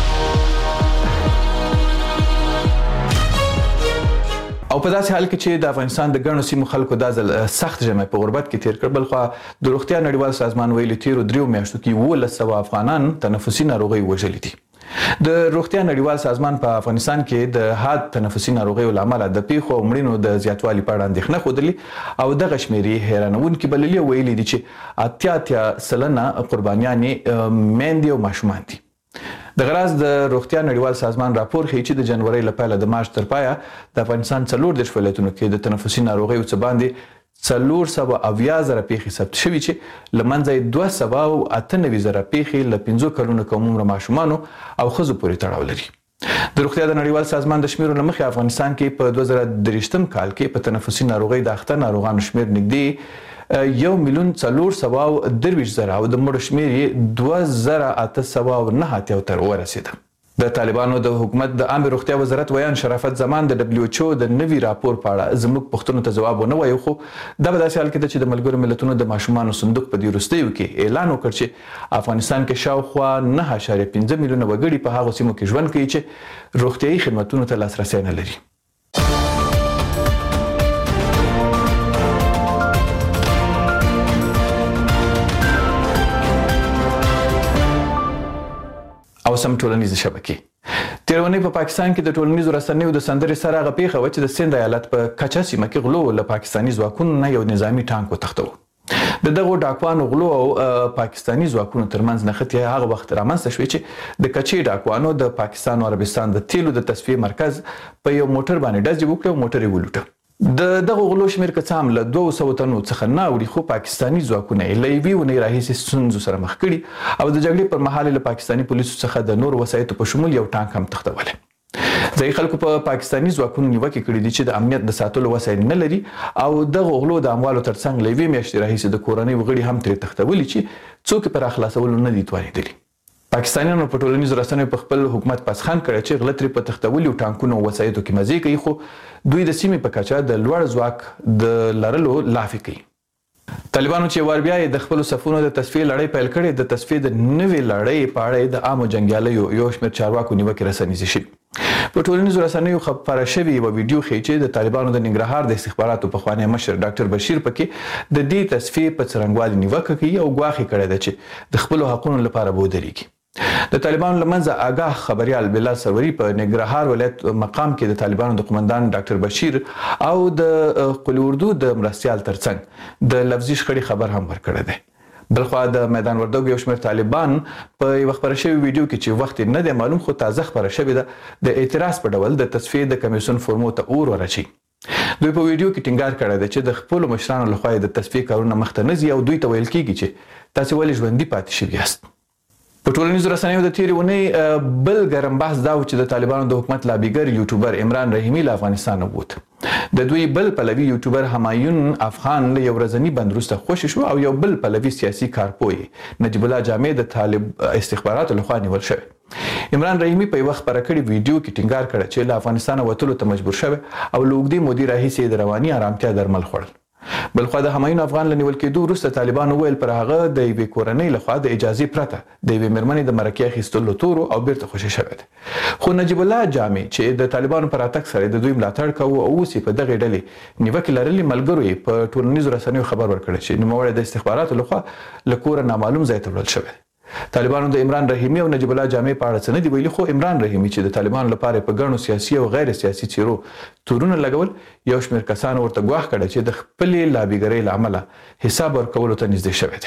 S6: او په داسې حال کې چې د افغانستان د ګڼو سیمو خلکو دا ځل سخت ژمی په غربت کې تیر کړ، بلخوا د روغتیا نړیوال سازمان ویلي تیرو دریو میاشتو کې اوولس سوه افغانان تنفسي ناروغۍ وژلي دي. د روغتیا نړیوال سازمان په افغانستان کې د حاد تنفسي ناروغیو له امله د پیښو او مړینو د زیاتوالي په اړه اندېښنه ښودلې او دغه شمېرې حیرانوونکې بللي او ویلي دي چې اتیا اتیا سلنه قربانیانې میندې او ماشومان دي. د غراز د روغتیا نړیوال سازمان راپور ښیي چې د جنورۍ له پیله د مارچ تر پایه د افغانستان څلور دېرش ولایتونو کې د تنفسي ناروغیو څه باندې څلور سوه اویا زره پیښې ثبت شوي چې له منځه یې دوه سوه او اته نوي زره پیښې له پنځو کلونو کم عمره ماشومانو او ښځو پورې تړاو لري. د روغتیا د نړیوال سازمان د شمیرو لمخې افغانستان کې په دوه زره درې کال کې په تنفسي ناروغۍ د اخته ناروغانو شمیر نږدې یو میلیون څلور سوه او درویشت زره او د مړو شمیر یې دوه زره اته سوه او نهه اتیا ته ورسېده. د طالبانو د حکومت د عامه روغتیا وزارت ویان شرافت زمان د دبليو ایچ او د نوي راپور په اړه زموږ پوښتنو ته ځواب ونه وایي، خو دا به داسې حال کې ده چې د ملګرو ملتونو د ماشومانو صندوق په دې وروستیو کې اعلان وکړ چې افغانستان کې شاوخوا نهه اعشاریه پنځه میلیونه وګړي په هغو سیمو کې ژوند کوي چې روغتیایي خدمتونو ته لاسرسی نه لري. او سم ټولنیزه شبکې تیر اونۍ په پاکستان کې د ټولنیزو رسنیو د سندرې سره هغه پیښه وه چې د سند ایالت په کچه سیمه کې غلو له پاکستاني ځواکونو نه یو نظامي ټانک وتښتوه. د دغو ډاکوانو غلو او پاکستاني ځواکونو ترمنځ نښتې هغه وخت رامنځته شوې چې د کچې ډاکوانو د پاکستان او عربستان د تیلو د تصفیې مرکز په یو موټر باندې ډزې وکړې او موټر یې ولوټه. د دغه غلو شمیر که څه هم له دوه سوه تنو څخه نه اوړي، خو پاکستاني ځواکونه یې له یوې اونۍ راهیسې ستونزو سره مخ کړي او د جګړې پر مهال له پاکستاني پولیسو څخه د نورو وسایطو په شمول یو ټانک هم تښتولی. ځایي خلکو په پاکستاني ځواکونو نیوکې کړي دي چې د امنیت د ساتلو وسایل نه لري او دغه غلو د اموالو ترڅنګ له یوې میاشتې راهیسې د کورنۍ وګړي هم ترې تښتولي چې څوک یې په راخلاصولو نه دي توانېدلي. پاکستانیانو په ټولنیزو رسنیو په خپل حکومت پسخان کړی چې غله ترې په تښتولو ټانکونو او وسایطو کې مزې کوي، خو دوی د سیمې په کچه د لوړ ځواک د لرلو لافې کوي. طالبانو چې وار بیا د خپلو صفونو د تصفیې لړۍ پیل کړې، د تصفیې د نوې لړۍ په اړه د عامو جنګیالیو یو شمېر چارواکو نیوکې رسنیزې شوي. په ټولنیزو رسنیو خپره شوې یوه ویډیو ښیي چې د طالبانو د ننګرهار د استخباراتو پخوانی مشر ډاکټر بشیر پکې د دې تصفیې په څرنګوالي نیوکه کوي او ګواښ کړی ده چې د خپلو حقونو لپاره به ودرېږي. د طالبانو لمنځه آگاه خبريال بلال سروری په ننګرهار ولایت مقام کې د طالبانو د قومندان ډاکټر بشیر او د قلی اردو د مرستيال ترڅنګ د لفظي شخړې خبر هم ورکړی دی. بلخوا د میدان وردګو یو شمېر طالبان په یو خبره شوی ویډیو کې چې وخت نه دی معلوم خو تازه خبره شوې ده د اعتراض په ډول د تصفیې د کمیسیون فورمو ته اور ورچي. دوی په ویډیو کې ټینګار کړی دی چې د خپلو مشرانو لخوا د تصفیې کارونه مخته نه ځي او دوی ته ویل کیږي چې تاسو ولې ژوندي پاتې شوي یاست. په ټولنیزو رسنیو د تیرې اونۍ بل ګرم بحث دا و چې د طالبانو د حکومت لابیګر یوټیوبر عمران رحیمي له افغانستان ووت. د دوی بل پلوي یوټیوبر همایون افغان له یو ورځني بند وروسته خوشي شو او یو بل پلوي سیاسي کارپوی نجیب الله جامع د طالب استخباراتو لخوا نیول شوی. عمران رحیمي په یو خبره کړې ویډیو کې ټینګار کړی چې له افغانستان وتلو ته مجبور شوی او له اوږدې مودې راهیسې د رواني ارامتیا درمل خوړل. بلخوا د همایون افغان له نیول کېدو وروسته طالبانو ویل پر هغه د یوې کورنۍ لخوا د اجازې پرته د یوې مېرمنې د مرکې اخیستلو تورو او بیرته خوشي شوی دی. خو نجیب الله جامع چې د طالبانو پر راتګ سره د دوی ملاتړ کوي او اوس په دغه ډلې نیوکې لرلې، ملګرو یې په ټولنیزو رسنیو خبر ورکړی چې نوموړی د استخباراتو لخوا له کوره نامعلوم ځای ته وړل شوی. طالبانو د عمران رحیمي او نجیب الله جامع په اړه څه نه دي ویلي، خو عمران رحیمي چې د طالبانو لپاره په ګڼو سیاسي او غیر سیاسي څیرو تورونه لګول، یو شمېر کسان ورته ګواښ کړی چې د خپلې لابیګرۍ له امله حساب ورکولو ته نږدې شوی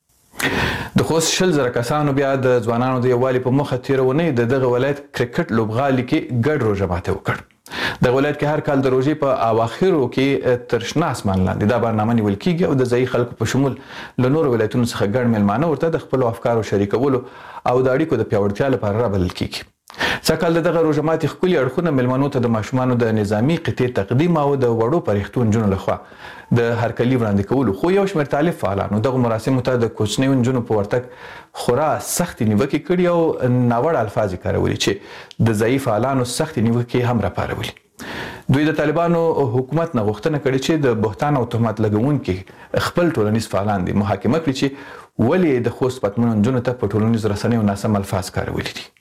S6: دی. د خوست شل زره کسانو بیا د ځوانانو د یووالي په موخه تېره اونۍ د دغه ولایت کرکټ لوبغالي کې ګډ روژه ماتی وکړ. دغه ولایت کې هر کال د روژې په اواخرو کې تر شنه اسمان لاندې دا برنامه نیول کیږي او د ځایي خلکو په شمول له نورو ولایتونو څخه ګڼ میلمانه ورته د خپلو افکارو شریکولو او د اړیکو د پیاوړتیا لپاره رابلل کیږي. سږکال د دغه روژه ماتي ښکلي اړخونه میلمنو ته د ماشومانو د نظامي قطعې تقدیم او د وړو پرښتو نجونو لخوا د هرکلي وړاندې کولو، خو یو شمېر طالب فعالانو دغه مراسمو ته د کوچنیو نجونو په ورتګ خورا سختې نیوکې کړي او ناوړه الفاظ یې کارولي چې د ځایي فعالانو سختې نیوکې هم راپارولي. دوی د طالبانو حکومت نه غوښتنه کړې چې د بهتان او تهمت لګونکي خپل ټولنیز فعالان دي محاکمه کړي چې ولې د خوست پتمنو نجونو ته په ټولنیزو رسنیو ناسم الفاظ کارولي دي.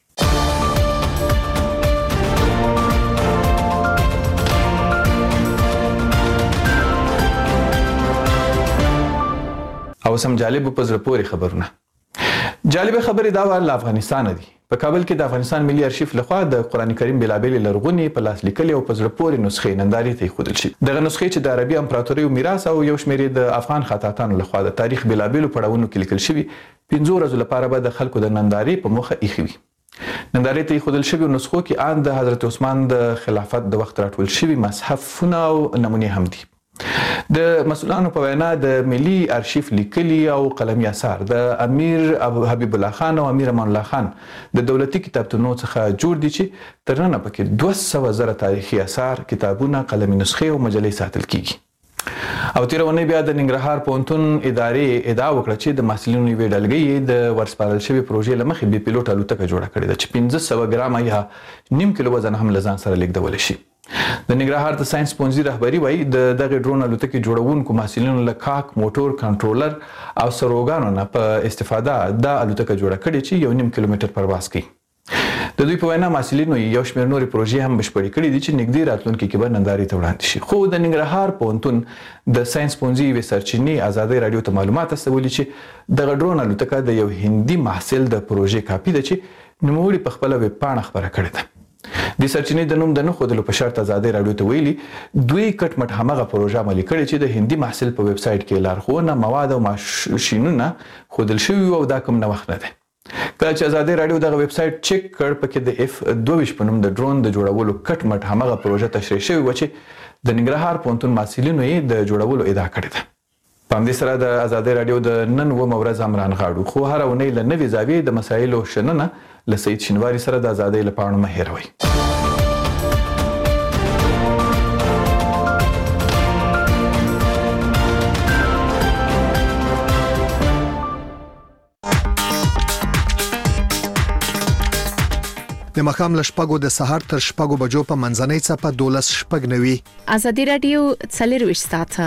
S6: او سم جالب په زړه پورې خبرونه. جالب خبرې دا و له افغانستان دي. په کابل کې د افغانستان ملي ارشیف لخوا د قرآن کریم بېلابېلې لرغونې په لاس لیکلې او په زړه پورې نسخې نندارې ته ایښودل شي. دغه نسخې چې د عربي امپراتوریو میراث او یو شمېر د افغان خطاطانو لخوا د تاریخ بېلابېلو پړاوونو کې لیکل شوي، پنځو ورځو لپاره به د خلکو د نندارې په موخه ایښې وي. نندارې ته ایښودل شوي نسخو کې ان د حضرت عثمان د خلافت د وخت راټول شوي مصحفونه او نمونې هم دي. د مسؤلانو په وینا د ملي ارشیف لیکلي او قلمي اثار د امیر ابو حبیب الله خان او امیر امان الله خان د دولتي کتابتونونو څخه جوړ دي چې تر نن پکې دوه سوه زره تاریخي اثار، کتابونه، قلمي نسخې او مجلې ساتل کیږي. او تیرونه بیا د ننګرهار پوهنتون ادارې ادعا وکړه چې د محصلینو یوې ډلګۍ د ورسپارل شوې پروژې له مخې بې پیلوټ الوتکه جوړه کړې ده چې پنځه سوه ګرامه یا نیم کیلو وزن هم له ځان سره لیږدولی شي. د ننګرهار د ساينس پوهنځي رهبري وایي د دغې ډرون الوتکې جوړونکو محصلینو له کاک، موټور، کنټرولر او سروګانو نه په استفاده دا الوتکه جوړه کړې چې یو نیم کیلومتر پرواز کوي. د دوی په وینا محصلینو یو شمېر نورې پروژې هم بشپړې کړې دي چې نږدې راتلونکي کې به نندارې ته وړاندې شي. خو د ننګرهار پوهنتون د ساينس پوهنځي یوې سرچینې ازادۍ راډیو ته معلومات استولي چې دغه ډرون الوتکه د یو هندي محصل د پروژې کاپي ده چې نوموړي په خپله ویب پاڼه خپره کړې ده. د سرچینې د نوم د نه ښودلو په شرط ازادۍ راډیو ته ویلي دوی کټ مټ همغه پروژه عملي کړې چې د هندي محصل په ویب سایټ کې لارښوونه، مواد او ماشینونه ښودل شوي وو او دا کوم نوښت نه دی. کله چې ازادۍ راډیو دغه ویب سایټ چک کړ پکې د اف دوه ویشت په نوم د ډرون د جوړولو کټ مټ همغه پروژه تشریح شوې وه چې د ننګرهار پوهنتون محصلینو یې د جوړولو ادعا کړې ده. په همدې سره د ازادۍ راډیو د نن اوومه ورځ هم رانغاړو، خو هره اونۍ له نوې زاویې د مسایلو شننه له سعید شینواري سره د ازادۍ له پاڼو مه هېروئ.
S18: د مخام له شپږو د سهار تر شپږو بجو په منځنۍ څپه دولس شپږ نوي.
S11: ازادي راډیو څلرویشت ساعته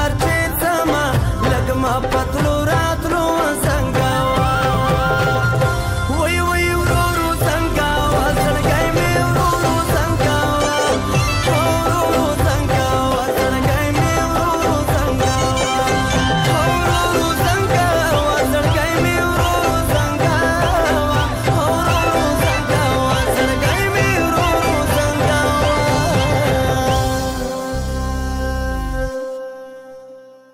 S19: یار چې